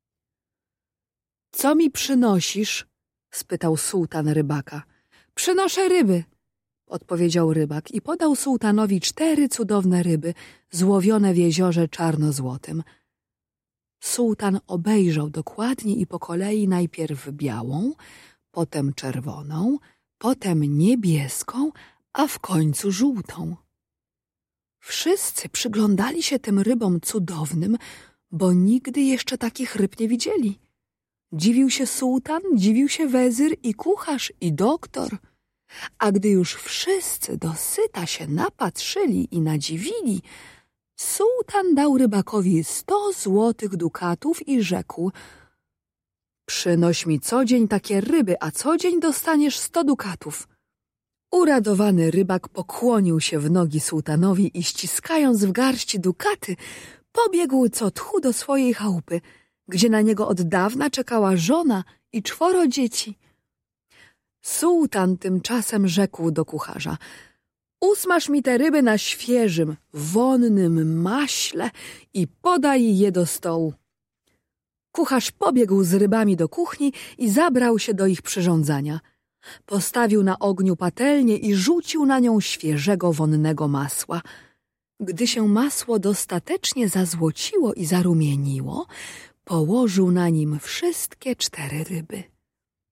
Speaker 2: „Co mi przynosisz?” spytał sułtan rybaka. „Przynoszę ryby”, odpowiedział rybak i podał sułtanowi cztery cudowne ryby, złowione w jeziorze czarnozłotym. Sułtan obejrzał dokładnie i po kolei najpierw białą, potem czerwoną, potem niebieską, a w końcu żółtą. Wszyscy przyglądali się tym rybom cudownym, bo nigdy jeszcze takich ryb nie widzieli. Dziwił się sułtan, dziwił się wezyr i kucharz i doktor. A gdy już wszyscy dosyta się napatrzyli i nadziwili, sułtan dał rybakowi sto złotych dukatów i rzekł: „Przynoś mi co dzień takie ryby, a co dzień dostaniesz sto dukatów”. Uradowany rybak pokłonił się w nogi sułtanowi i ściskając w garści dukaty, pobiegł co tchu do swojej chałupy, gdzie na niego od dawna czekała żona i czworo dzieci. Sułtan tymczasem rzekł do kucharza: „Usmaż mi te ryby na świeżym, wonnym maśle i podaj je do stołu”. Kucharz pobiegł z rybami do kuchni i zabrał się do ich przyrządzania. Postawił na ogniu patelnię i rzucił na nią świeżego, wonnego masła. Gdy się masło dostatecznie zazłociło i zarumieniło, położył na nim wszystkie cztery ryby.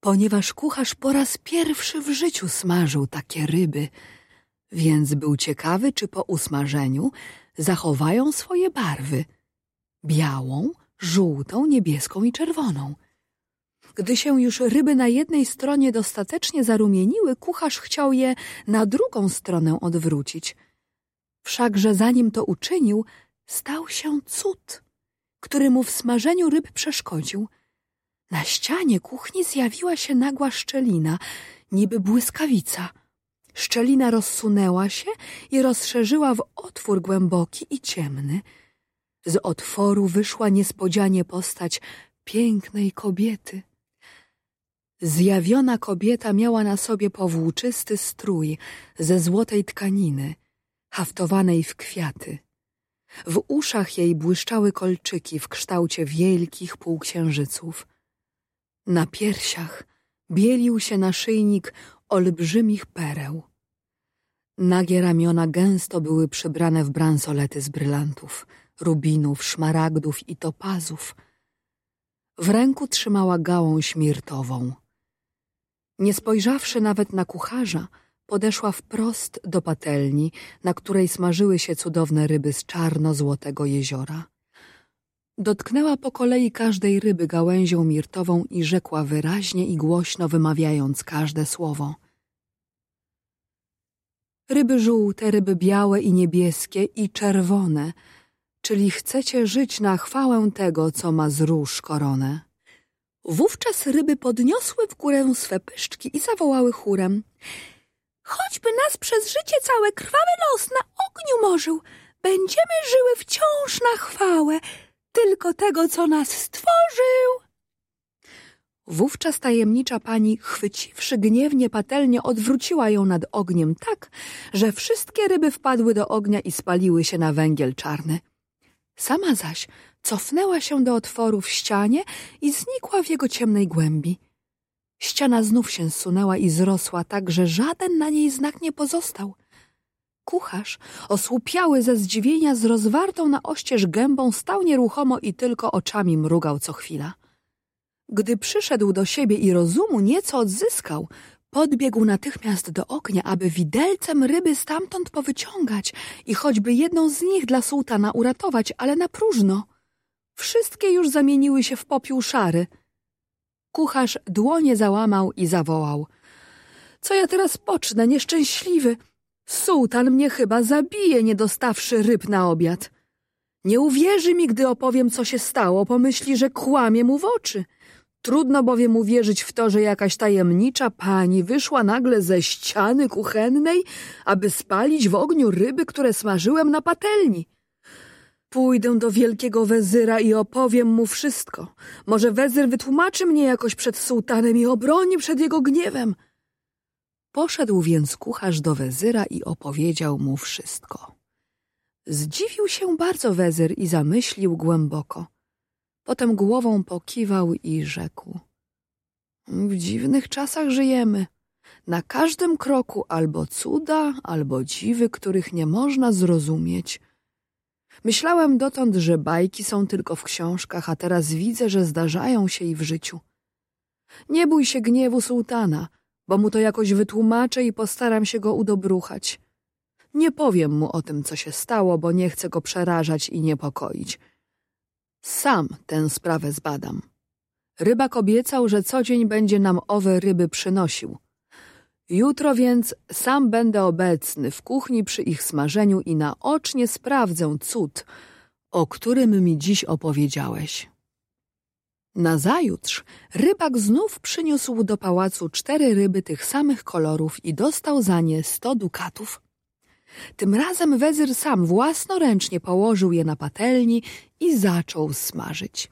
Speaker 2: ponieważ kucharz po raz pierwszy w życiu smażył takie ryby, więc był ciekawy, czy po usmażeniu zachowają swoje barwy – białą, żółtą, niebieską i czerwoną. Gdy się już ryby na jednej stronie dostatecznie zarumieniły, kucharz chciał je na drugą stronę odwrócić. Wszakże zanim to uczynił, stał się cud, który mu w smażeniu ryb przeszkodził. Na ścianie kuchni zjawiła się nagła szczelina, niby błyskawica. Szczelina rozsunęła się i rozszerzyła w otwór głęboki i ciemny. Z otworu wyszła niespodzianie postać pięknej kobiety. Zjawiona kobieta miała na sobie powłóczysty strój ze złotej tkaniny, haftowanej w kwiaty. W uszach jej błyszczały kolczyki w kształcie wielkich półksiężyców. Na piersiach bielił się naszyjnik olbrzymich pereł. Nagie ramiona gęsto były przybrane w bransolety z brylantów, rubinów, szmaragdów i topazów. W ręku trzymała gałąź mirtową. Nie spojrzawszy nawet na kucharza, podeszła wprost do patelni, na której smażyły się cudowne ryby z czarno-złotego jeziora. Dotknęła po kolei każdej ryby gałęzią mirtową i rzekła wyraźnie i głośno, wymawiając każde słowo. Ryby żółte, ryby białe i niebieskie i czerwone, czyli chcecie żyć na chwałę tego, co ma z róż koronę. Wówczas ryby podniosły w górę swe pyszczki i zawołały chórem. Choćby nas przez życie całe krwawy los na ogniu morzył, będziemy żyły wciąż na chwałę tylko tego, co nas stworzył. Wówczas tajemnicza pani, chwyciwszy gniewnie patelnię, odwróciła ją nad ogniem tak, że wszystkie ryby wpadły do ognia i spaliły się na węgiel czarny. Sama zaś cofnęła się do otworu w ścianie i znikła w jego ciemnej głębi. Ściana znów się zsunęła i zrosła tak, że żaden na niej znak nie pozostał. Kucharz, osłupiały ze zdziwienia, z rozwartą na oścież gębą, stał nieruchomo i tylko oczami mrugał co chwila. Gdy przyszedł do siebie i rozumu nieco odzyskał, podbiegł natychmiast do ognia, aby widelcem ryby stamtąd powyciągać i choćby jedną z nich dla sułtana uratować, ale na próżno. Wszystkie już zamieniły się w popiół szary. Kucharz dłonie załamał i zawołał. Co ja teraz pocznę, nieszczęśliwy? Sułtan mnie chyba zabije, nie dostawszy ryb na obiad. Nie uwierzy mi, gdy opowiem, co się stało, pomyśli, że kłamie mu w oczy. Trudno bowiem uwierzyć w to, że jakaś tajemnicza pani wyszła nagle ze ściany kuchennej, aby spalić w ogniu ryby, które smażyłem na patelni. Pójdę do wielkiego wezyra i opowiem mu wszystko. Może wezyr wytłumaczy mnie jakoś przed sułtanem i obroni przed jego gniewem. Poszedł więc kucharz do wezyra i opowiedział mu wszystko. Zdziwił się bardzo wezyr i zamyślił głęboko. Potem głową pokiwał i rzekł. W dziwnych czasach żyjemy. Na każdym kroku albo cuda, albo dziwy, których nie można zrozumieć. Myślałem dotąd, że bajki są tylko w książkach, a teraz widzę, że zdarzają się i w życiu. Nie bój się gniewu sułtana, bo mu to jakoś wytłumaczę i postaram się go udobruchać. Nie powiem mu o tym, co się stało, bo nie chcę go przerażać i niepokoić. Sam tę sprawę zbadam. Rybak obiecał, że co dzień będzie nam owe ryby przynosił. Jutro więc sam będę obecny w kuchni przy ich smażeniu i naocznie sprawdzę cud, o którym mi dziś opowiedziałeś. Nazajutrz rybak znów przyniósł do pałacu cztery ryby tych samych kolorów i dostał za nie sto dukatów. Tym razem wezyr sam własnoręcznie położył je na patelni i zaczął smażyć.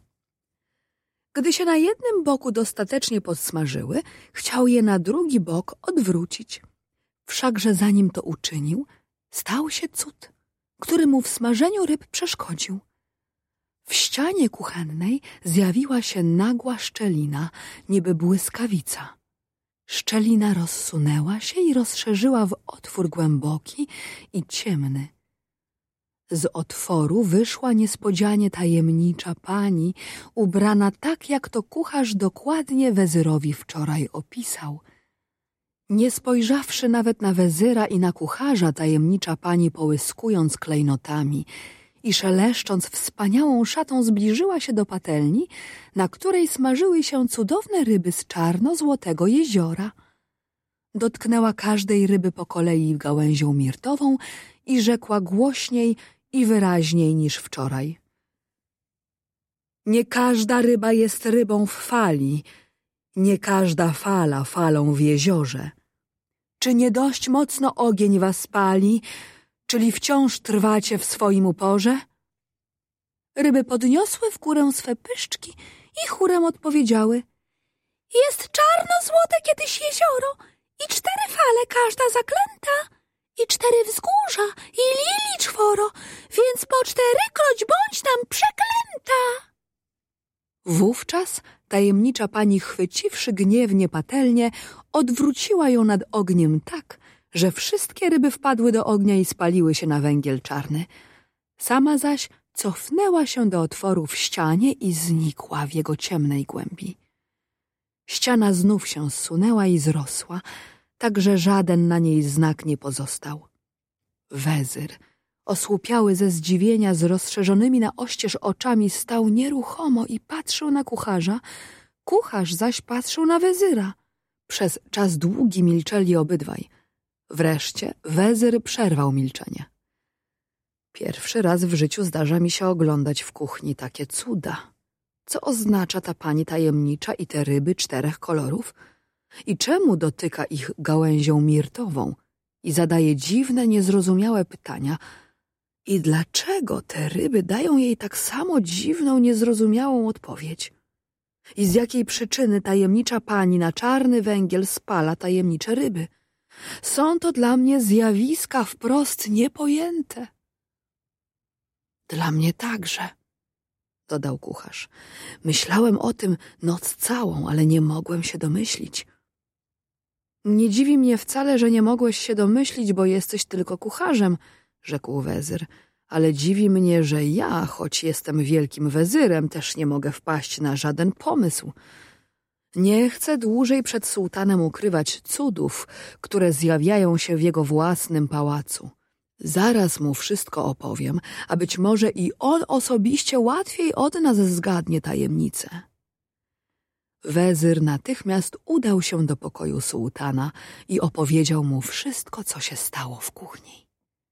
Speaker 2: Gdy się na jednym boku dostatecznie podsmażyły, chciał je na drugi bok odwrócić. Wszakże zanim to uczynił, stał się cud, który mu w smażeniu ryb przeszkodził. W ścianie kuchennej zjawiła się nagła szczelina, niby błyskawica. Szczelina rozsunęła się i rozszerzyła w otwór głęboki i ciemny. Z otworu wyszła niespodzianie tajemnicza pani, ubrana tak, jak to kucharz dokładnie Wezyrowi wczoraj opisał. Nie spojrzawszy nawet na Wezyra i na kucharza, tajemnicza pani, połyskując klejnotami i szeleszcząc wspaniałą szatą, zbliżyła się do patelni, na której smażyły się cudowne ryby z czarno-złotego jeziora. Dotknęła każdej ryby po kolei gałęzią mirtową i rzekła głośniej i wyraźniej niż wczoraj. Nie każda ryba jest rybą w fali, nie każda fala falą w jeziorze. Czy nie dość mocno ogień was pali, czyli wciąż trwacie w swoim uporze? Ryby podniosły w górę swe pyszczki i chórem odpowiedziały: jest czarno-złote kiedyś jezioro i cztery fale, każda zaklęta, i cztery wzgórza, i lili czworo, więc po czterykroć bądź nam przeklęta. Wówczas tajemnicza pani, chwyciwszy gniewnie patelnię, odwróciła ją nad ogniem tak, że wszystkie ryby wpadły do ognia i spaliły się na węgiel czarny. Sama zaś cofnęła się do otworu w ścianie i znikła w jego ciemnej głębi. Ściana znów się zsunęła i zrosła, tak że żaden na niej znak nie pozostał. Wezyr, osłupiały ze zdziwienia, z rozszerzonymi na oścież oczami, stał nieruchomo i patrzył na kucharza, kucharz zaś patrzył na Wezyra. Przez czas długi milczeli obydwaj. Wreszcie Wezyr przerwał milczenie. Pierwszy raz w życiu zdarza mi się oglądać w kuchni takie cuda. Co oznacza ta pani tajemnicza i te ryby czterech kolorów? I czemu dotyka ich gałęzią mirtową i zadaje dziwne, niezrozumiałe pytania? I dlaczego te ryby dają jej tak samo dziwną, niezrozumiałą odpowiedź? I z jakiej przyczyny tajemnicza pani na czarny węgiel spala tajemnicze ryby? Są to dla mnie zjawiska wprost niepojęte. Dla mnie także, dodał kucharz. Myślałem o tym noc całą, ale nie mogłem się domyślić. Nie dziwi mnie wcale, że nie mogłeś się domyślić, bo jesteś tylko kucharzem, rzekł Wezyr, ale dziwi mnie, że ja, choć jestem wielkim wezyrem, też nie mogę wpaść na żaden pomysł. Nie chcę dłużej przed sułtanem ukrywać cudów, które zjawiają się w jego własnym pałacu. Zaraz mu wszystko opowiem, a być może i on osobiście łatwiej od nas zgadnie tajemnicę. Wezyr natychmiast udał się do pokoju sułtana i opowiedział mu wszystko, co się stało w kuchni.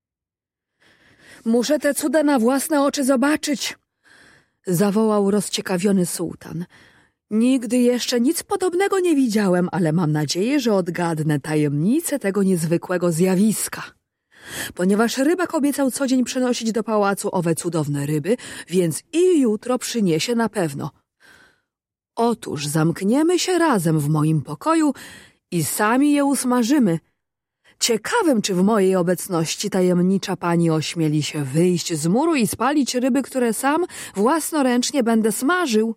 Speaker 2: Muszę te cuda na własne oczy zobaczyć, zawołał rozciekawiony sułtan. Nigdy jeszcze nic podobnego nie widziałem, ale mam nadzieję, że odgadnę tajemnicę tego niezwykłego zjawiska. Ponieważ rybak obiecał co dzień przynosić do pałacu owe cudowne ryby, więc i jutro przyniesie na pewno. Otóż zamkniemy się razem w moim pokoju i sami je usmażymy. Ciekawym, czy w mojej obecności tajemnicza pani ośmieli się wyjść z muru i spalić ryby, które sam własnoręcznie będę smażył.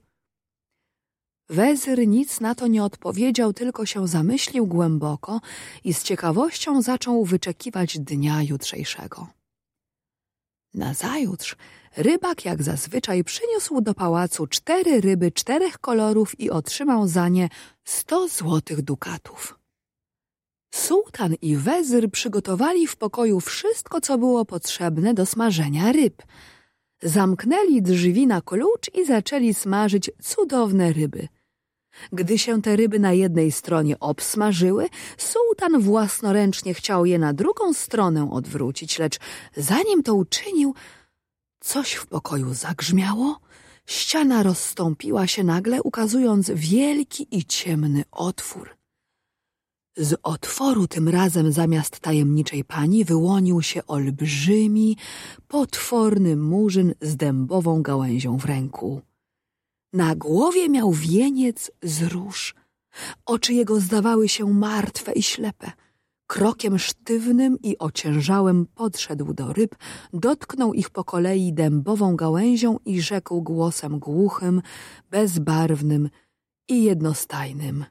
Speaker 2: Wezyr nic na to nie odpowiedział, tylko się zamyślił głęboko i z ciekawością zaczął wyczekiwać dnia jutrzejszego. Nazajutrz rybak jak zazwyczaj przyniósł do pałacu cztery ryby czterech kolorów i otrzymał za nie sto złotych dukatów. Sułtan i wezyr przygotowali w pokoju wszystko, co było potrzebne do smażenia ryb. Zamknęli drzwi na klucz i zaczęli smażyć cudowne ryby. Gdy się te ryby na jednej stronie obsmażyły, sułtan własnoręcznie chciał je na drugą stronę odwrócić, lecz zanim to uczynił, coś w pokoju zagrzmiało, ściana rozstąpiła się nagle, ukazując wielki i ciemny otwór. Z otworu tym razem zamiast tajemniczej pani wyłonił się olbrzymi, potworny murzyn z dębową gałęzią w ręku. Na głowie miał wieniec z róż. Oczy jego zdawały się martwe i ślepe. Krokiem sztywnym i ociężałym podszedł do ryb, dotknął ich po kolei dębową gałęzią i rzekł głosem głuchym, bezbarwnym i jednostajnym.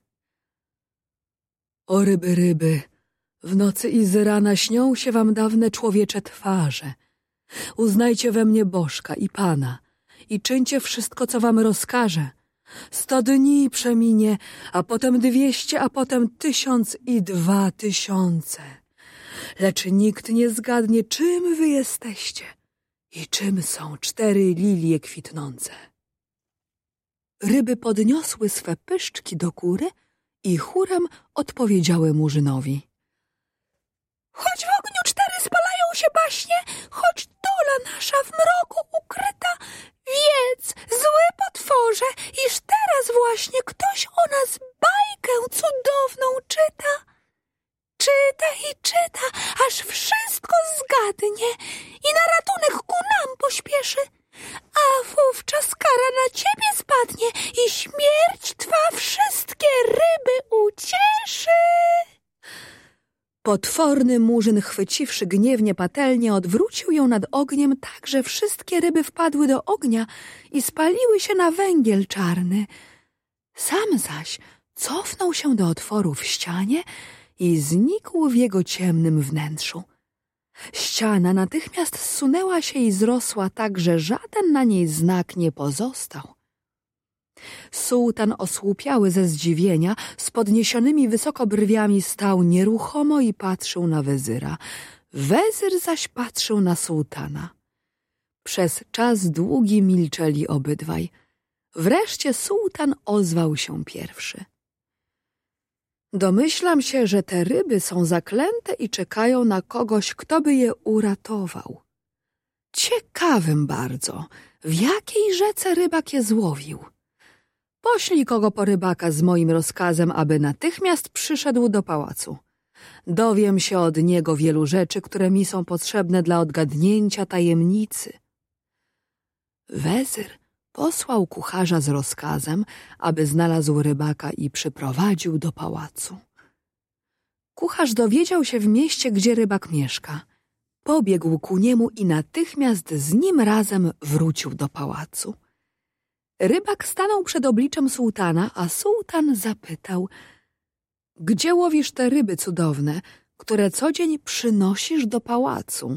Speaker 2: O ryby, ryby, w nocy i z rana śnią się wam dawne człowiecze twarze. Uznajcie we mnie Bożka i Pana i czyńcie wszystko, co wam rozkażę. Sto dni przeminie, a potem dwieście, a potem tysiąc i dwa tysiące. Lecz nikt nie zgadnie, czym wy jesteście i czym są cztery lilie kwitnące. Ryby podniosły swe pyszczki do góry i chórem odpowiedziały Murzynowi. Choć w ogniu cztery spalają się baśnie, choć dola nasza w mroku ukryta, wiedz, zły potworze, iż teraz właśnie ktoś o nas bajkę cudowną czyta. Czyta i czyta, aż wszystko zgadnie i na ratunek ku nam pośpieszy, a wówczas kara na ciebie spadnie i śmierć twa wszystkie ryby ucieszy. Potworny Murzyn, chwyciwszy gniewnie patelnię, odwrócił ją nad ogniem tak, że wszystkie ryby wpadły do ognia i spaliły się na węgiel czarny. Sam zaś cofnął się do otworu w ścianie i znikł w jego ciemnym wnętrzu. Ściana natychmiast zsunęła się i zrosła tak, że żaden na niej znak nie pozostał. Sułtan, osłupiały ze zdziwienia, z podniesionymi wysoko brwiami stał nieruchomo i patrzył na wezyra. Wezyr zaś patrzył na sułtana. Przez czas długi milczeli obydwaj. Wreszcie sułtan ozwał się pierwszy. Domyślam się, że te ryby są zaklęte i czekają na kogoś, kto by je uratował. Ciekawym bardzo, w jakiej rzece rybak je złowił. Poślij kogo po rybaka z moim rozkazem, aby natychmiast przyszedł do pałacu. Dowiem się od niego wielu rzeczy, które mi są potrzebne dla odgadnięcia tajemnicy. Wezyr posłał kucharza z rozkazem, aby znalazł rybaka i przyprowadził do pałacu. Kucharz dowiedział się w mieście, gdzie rybak mieszka. Pobiegł ku niemu i natychmiast z nim razem wrócił do pałacu. Rybak stanął przed obliczem sułtana, a sułtan zapytał: gdzie łowisz te ryby cudowne, które co dzień przynosisz do pałacu?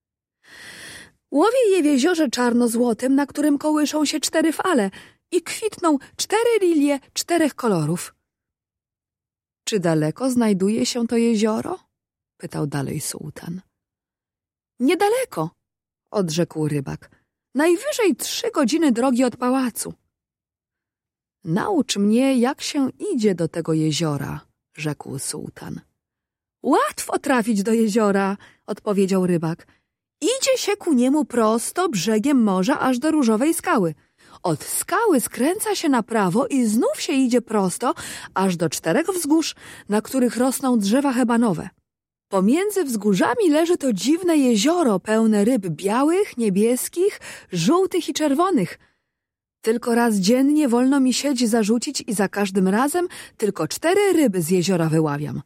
Speaker 2: Łowię je w jeziorze czarno-złotym, na którym kołyszą się cztery fale i kwitną cztery lilie czterech kolorów. Czy daleko znajduje się to jezioro? Pytał dalej sułtan. Niedaleko, odrzekł rybak. Najwyżej trzy godziny drogi od pałacu. Naucz mnie, jak się idzie do tego jeziora, rzekł sułtan. Łatwo trafić do jeziora, odpowiedział rybak. Idzie się ku niemu prosto brzegiem morza aż do Różowej Skały. Od skały skręca się na prawo i znów się idzie prosto aż do czterech wzgórz, na których rosną drzewa hebanowe. Pomiędzy wzgórzami leży to dziwne jezioro pełne ryb białych, niebieskich, żółtych i czerwonych. Tylko raz dziennie wolno mi sieć zarzucić i za każdym razem tylko cztery ryby z jeziora wyławiam.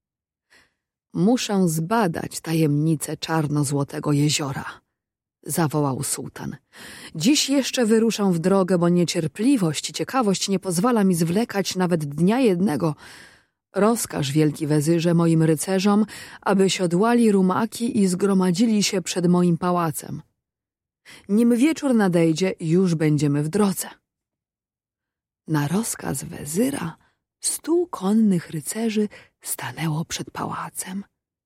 Speaker 2: Muszę zbadać tajemnicę czarno-złotego jeziora, zawołał sułtan. Dziś jeszcze wyruszę w drogę, bo niecierpliwość i ciekawość nie pozwala mi zwlekać nawet dnia jednego. Rozkaż, wielki wezyrze, moim rycerzom, aby siodłali rumaki i zgromadzili się przed moim pałacem. Nim wieczór nadejdzie, już będziemy w drodze. Na rozkaz wezyra stu konnych rycerzy stanęło przed pałacem.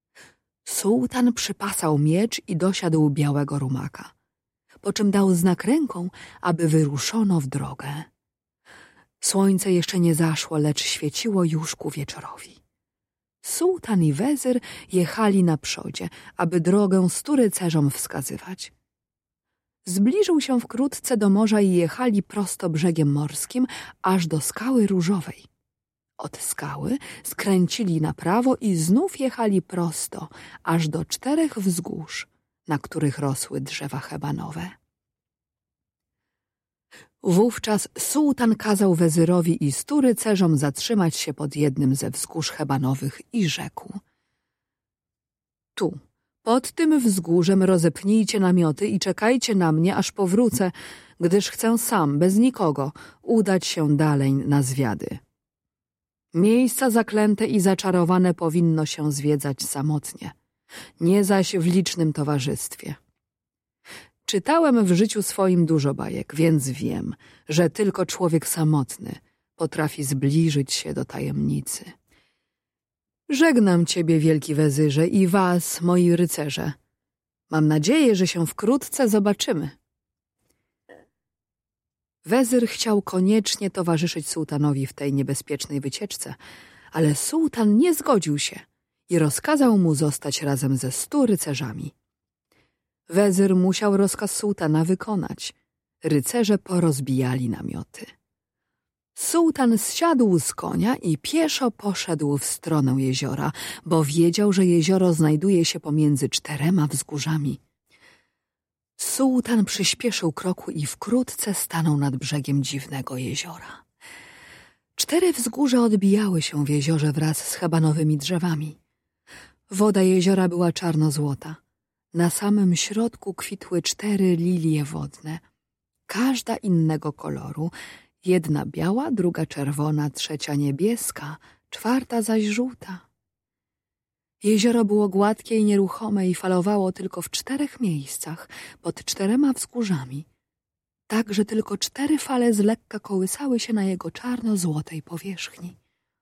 Speaker 2: Sułtan przypasał miecz i dosiadł białego rumaka, po czym dał znak ręką, aby wyruszono w drogę. Słońce jeszcze nie zaszło, lecz świeciło już ku wieczorowi. Sułtan i wezyr jechali na przodzie, aby drogę stu rycerzom wskazywać. Zbliżył się wkrótce do morza i jechali prosto brzegiem morskim, aż do Skały Różowej. Od skały skręcili na prawo i znów jechali prosto, aż do czterech wzgórz, na których rosły drzewa hebanowe. Wówczas sułtan kazał wezyrowi i stu rycerzom zatrzymać się pod jednym ze wzgórz hebanowych i rzekł: Tu, pod tym wzgórzem rozepnijcie namioty i czekajcie na mnie, aż powrócę, gdyż chcę sam, bez nikogo, udać się dalej na zwiady. Miejsca zaklęte i zaczarowane powinno się zwiedzać samotnie, nie zaś w licznym towarzystwie. Czytałem w życiu swoim dużo bajek, więc wiem, że tylko człowiek samotny potrafi zbliżyć się do tajemnicy. Żegnam ciebie, wielki wezyrze, i was, moi rycerze. Mam nadzieję, że się wkrótce zobaczymy. Wezyr chciał koniecznie towarzyszyć sułtanowi w tej niebezpiecznej wycieczce, ale sułtan nie zgodził się i rozkazał mu zostać razem ze stu rycerzami. Wezyr musiał rozkaz sułtana wykonać. Rycerze porozbijali namioty. Sułtan zsiadł z konia i pieszo poszedł w stronę jeziora, bo wiedział, że jezioro znajduje się pomiędzy czterema wzgórzami. Sułtan przyspieszył kroku i wkrótce stanął nad brzegiem dziwnego jeziora. Cztery wzgórza odbijały się w jeziorze wraz z hebanowymi drzewami. Woda jeziora była czarno-złota. Na samym środku kwitły cztery lilie wodne, każda innego koloru, jedna biała, druga czerwona, trzecia niebieska, czwarta zaś żółta. Jezioro było gładkie i nieruchome i falowało tylko w czterech miejscach, pod czterema wzgórzami, tak, że tylko cztery fale z lekka kołysały się na jego czarno-złotej powierzchni.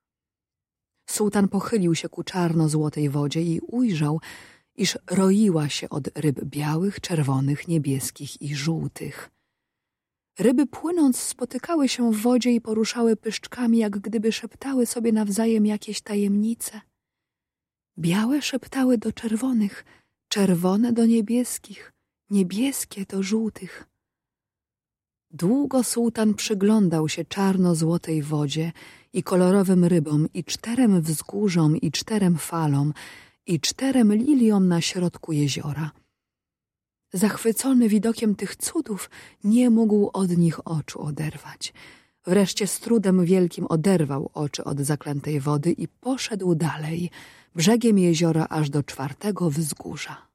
Speaker 2: Sułtan pochylił się ku czarno-złotej wodzie i ujrzał, iż roiła się od ryb białych, czerwonych, niebieskich i żółtych. Ryby płynąc spotykały się w wodzie i poruszały pyszczkami, jak gdyby szeptały sobie nawzajem jakieś tajemnice. Białe szeptały do czerwonych, czerwone do niebieskich, niebieskie do żółtych. Długo sułtan przyglądał się czarno-złotej wodzie i kolorowym rybom i czterem wzgórzom i czterem falom i czterem liliom na środku jeziora. Zachwycony widokiem tych cudów, nie mógł od nich oczu oderwać. Wreszcie z trudem wielkim oderwał oczy od zaklętej wody i poszedł dalej, brzegiem jeziora aż do czwartego wzgórza.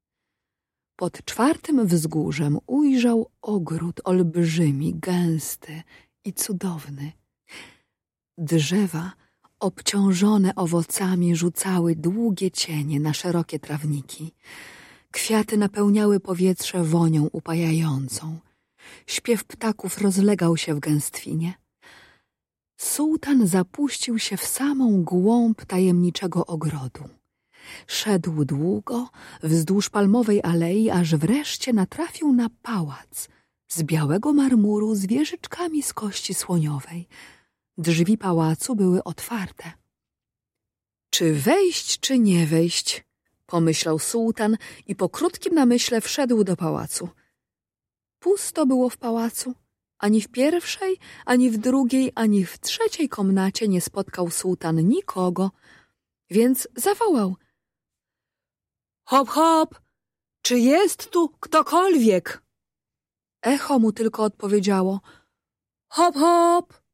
Speaker 2: Pod czwartym wzgórzem ujrzał ogród olbrzymi, gęsty i cudowny. Drzewa obciążone owocami rzucały długie cienie na szerokie trawniki. Kwiaty napełniały powietrze wonią upajającą. Śpiew ptaków rozlegał się w gęstwinie. Sułtan zapuścił się w samą głąb tajemniczego ogrodu. Szedł długo wzdłuż palmowej alei, aż wreszcie natrafił na pałac z białego marmuru z wieżyczkami z kości słoniowej. Drzwi pałacu były otwarte. Czy wejść, czy nie wejść? Pomyślał sułtan i po krótkim namyśle wszedł do pałacu. Pusto było w pałacu. Ani w pierwszej, ani w drugiej, ani w trzeciej komnacie nie spotkał sułtan nikogo, więc zawołał. Hop, hop! Czy jest tu ktokolwiek? Echo mu tylko odpowiedziało. Hop, hop!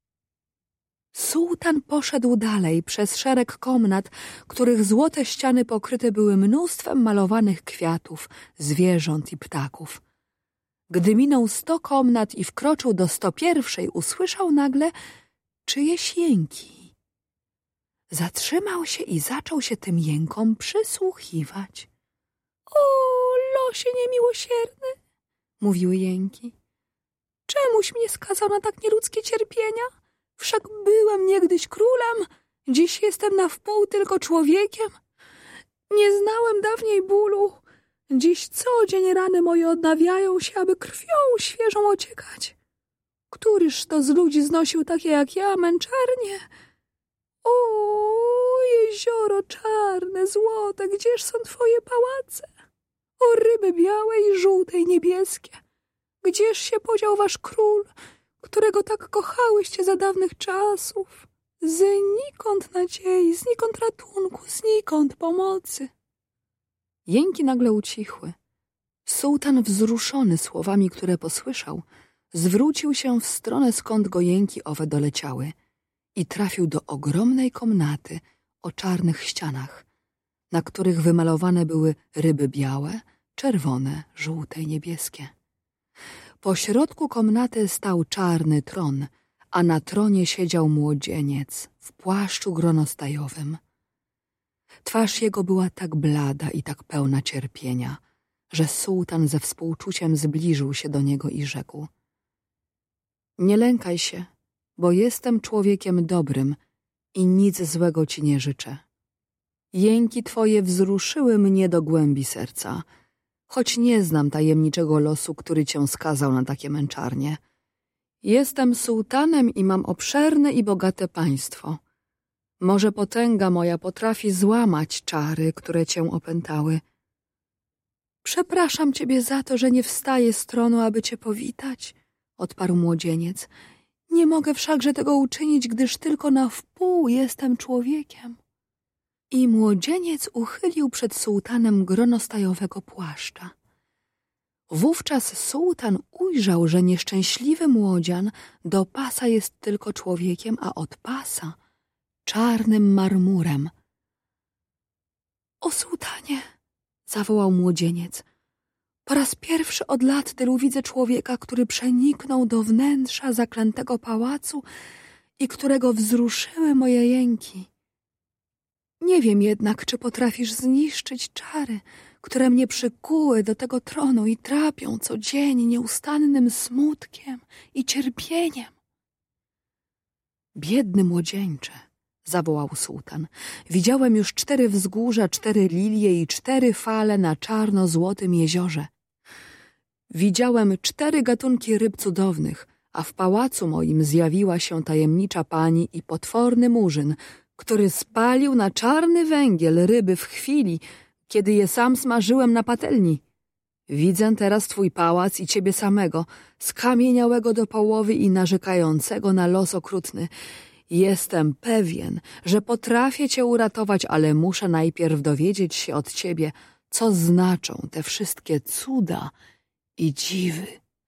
Speaker 2: Sułtan poszedł dalej przez szereg komnat, których złote ściany pokryte były mnóstwem malowanych kwiatów, zwierząt i ptaków. Gdy minął sto komnat i wkroczył do sto pierwszej, usłyszał nagle czyjeś jęki. Zatrzymał się i zaczął się tym jękom przysłuchiwać. O, losie niemiłosierny, mówiły jęki. Czemuś mnie skazał na tak nieludzkie cierpienia? Wszak byłem niegdyś królem, dziś jestem na wpół tylko człowiekiem. Nie znałem dawniej bólu. Dziś co dzień rany moje odnawiają się, aby krwią świeżą ociekać. Któryż to z ludzi znosił takie jak ja męczarnie? O, jezioro czarne, złote, gdzież są twoje pałace? O, ryby białe i żółte i niebieskie, gdzież się podział wasz król, którego tak kochałyście za dawnych czasów? Znikąd nadziei, znikąd ratunku, znikąd pomocy. Jęki nagle ucichły. Sułtan, wzruszony słowami, które posłyszał, zwrócił się w stronę, skąd go jęki owe doleciały i trafił do ogromnej komnaty o czarnych ścianach, na których wymalowane były ryby białe, czerwone, żółte i niebieskie. Po środku komnaty stał czarny tron, a na tronie siedział młodzieniec w płaszczu gronostajowym. Twarz jego była tak blada i tak pełna cierpienia, że sułtan ze współczuciem zbliżył się do niego i rzekł: Nie lękaj się, bo jestem człowiekiem dobrym i nic złego ci nie życzę. Jęki twoje wzruszyły mnie do głębi serca, choć nie znam tajemniczego losu, który cię skazał na takie męczarnie. Jestem sułtanem i mam obszerne i bogate państwo. Może potęga moja potrafi złamać czary, które cię opętały. Przepraszam ciebie za to, że nie wstaję z tronu, aby cię powitać, odparł młodzieniec. Nie mogę wszakże tego uczynić, gdyż tylko na wpół jestem człowiekiem. I młodzieniec uchylił przed sułtanem gronostajowego płaszcza. Wówczas sułtan ujrzał, że nieszczęśliwy młodzian do pasa jest tylko człowiekiem, a od pasa czarnym marmurem. O sułtanie, zawołał młodzieniec, po raz pierwszy od lat tylu widzę człowieka, który przeniknął do wnętrza zaklętego pałacu i którego wzruszyły moje jęki. Nie wiem jednak, czy potrafisz zniszczyć czary, które mnie przykuły do tego tronu i trapią co dzień nieustannym smutkiem i cierpieniem. Biedny młodzieńcze, zawołał sułtan, widziałem już cztery wzgórza, cztery lilie i cztery fale na czarno-złotym jeziorze. Widziałem cztery gatunki ryb cudownych, a w pałacu moim zjawiła się tajemnicza pani i potworny murzyn, który spalił na czarny węgiel ryby w chwili, kiedy je sam smażyłem na patelni. Widzę teraz twój pałac i ciebie samego, skamieniałego do połowy i narzekającego na los okrutny. Jestem pewien, że potrafię cię uratować, ale muszę najpierw dowiedzieć się od ciebie, co znaczą te wszystkie cuda i dziwy.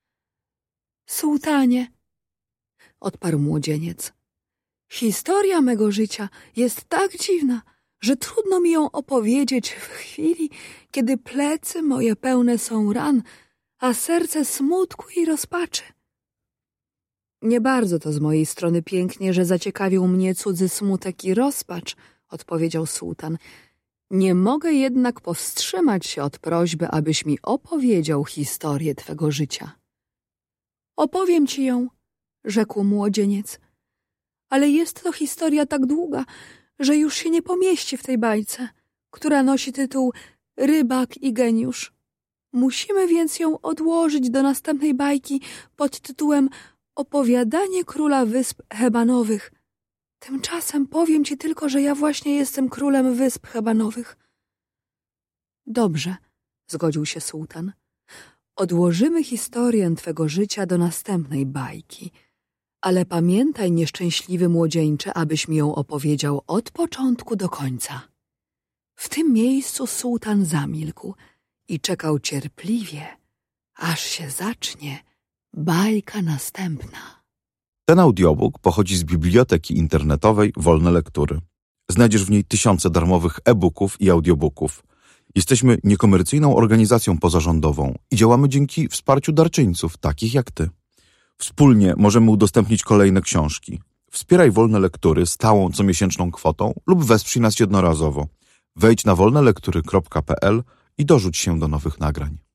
Speaker 2: Sułtanie, odparł młodzieniec, historia mego życia jest tak dziwna, że trudno mi ją opowiedzieć w chwili, kiedy plecy moje pełne są ran, a serce smutku i rozpaczy. Nie bardzo to z mojej strony pięknie, że zaciekawił mnie cudzy smutek i rozpacz, odpowiedział sułtan. Nie mogę jednak powstrzymać się od prośby, abyś mi opowiedział historię twego życia. Opowiem ci ją, rzekł młodzieniec, ale jest to historia tak długa, że już się nie pomieści w tej bajce, która nosi tytuł Rybak i geniusz. Musimy więc ją odłożyć do następnej bajki pod tytułem Opowiadanie króla wysp Hebanowych. Tymczasem powiem ci tylko, że ja właśnie jestem królem wysp Hebanowych. Dobrze, zgodził się sułtan. Odłożymy historię twego życia do następnej bajki, ale pamiętaj, nieszczęśliwy młodzieńcze, abyś mi ją opowiedział od początku do końca. W tym miejscu sułtan zamilkł i czekał cierpliwie, aż się zacznie bajka następna.
Speaker 1: Ten audiobook pochodzi z biblioteki internetowej Wolne Lektury. Znajdziesz w niej tysiące darmowych e-booków i audiobooków. Jesteśmy niekomercyjną organizacją pozarządową i działamy dzięki wsparciu darczyńców, takich jak ty. Wspólnie możemy udostępnić kolejne książki. Wspieraj Wolne Lektury stałą comiesięczną kwotą lub wesprzyj nas jednorazowo. Wejdź na wolne lektury kropka p l i dorzuć się do nowych nagrań.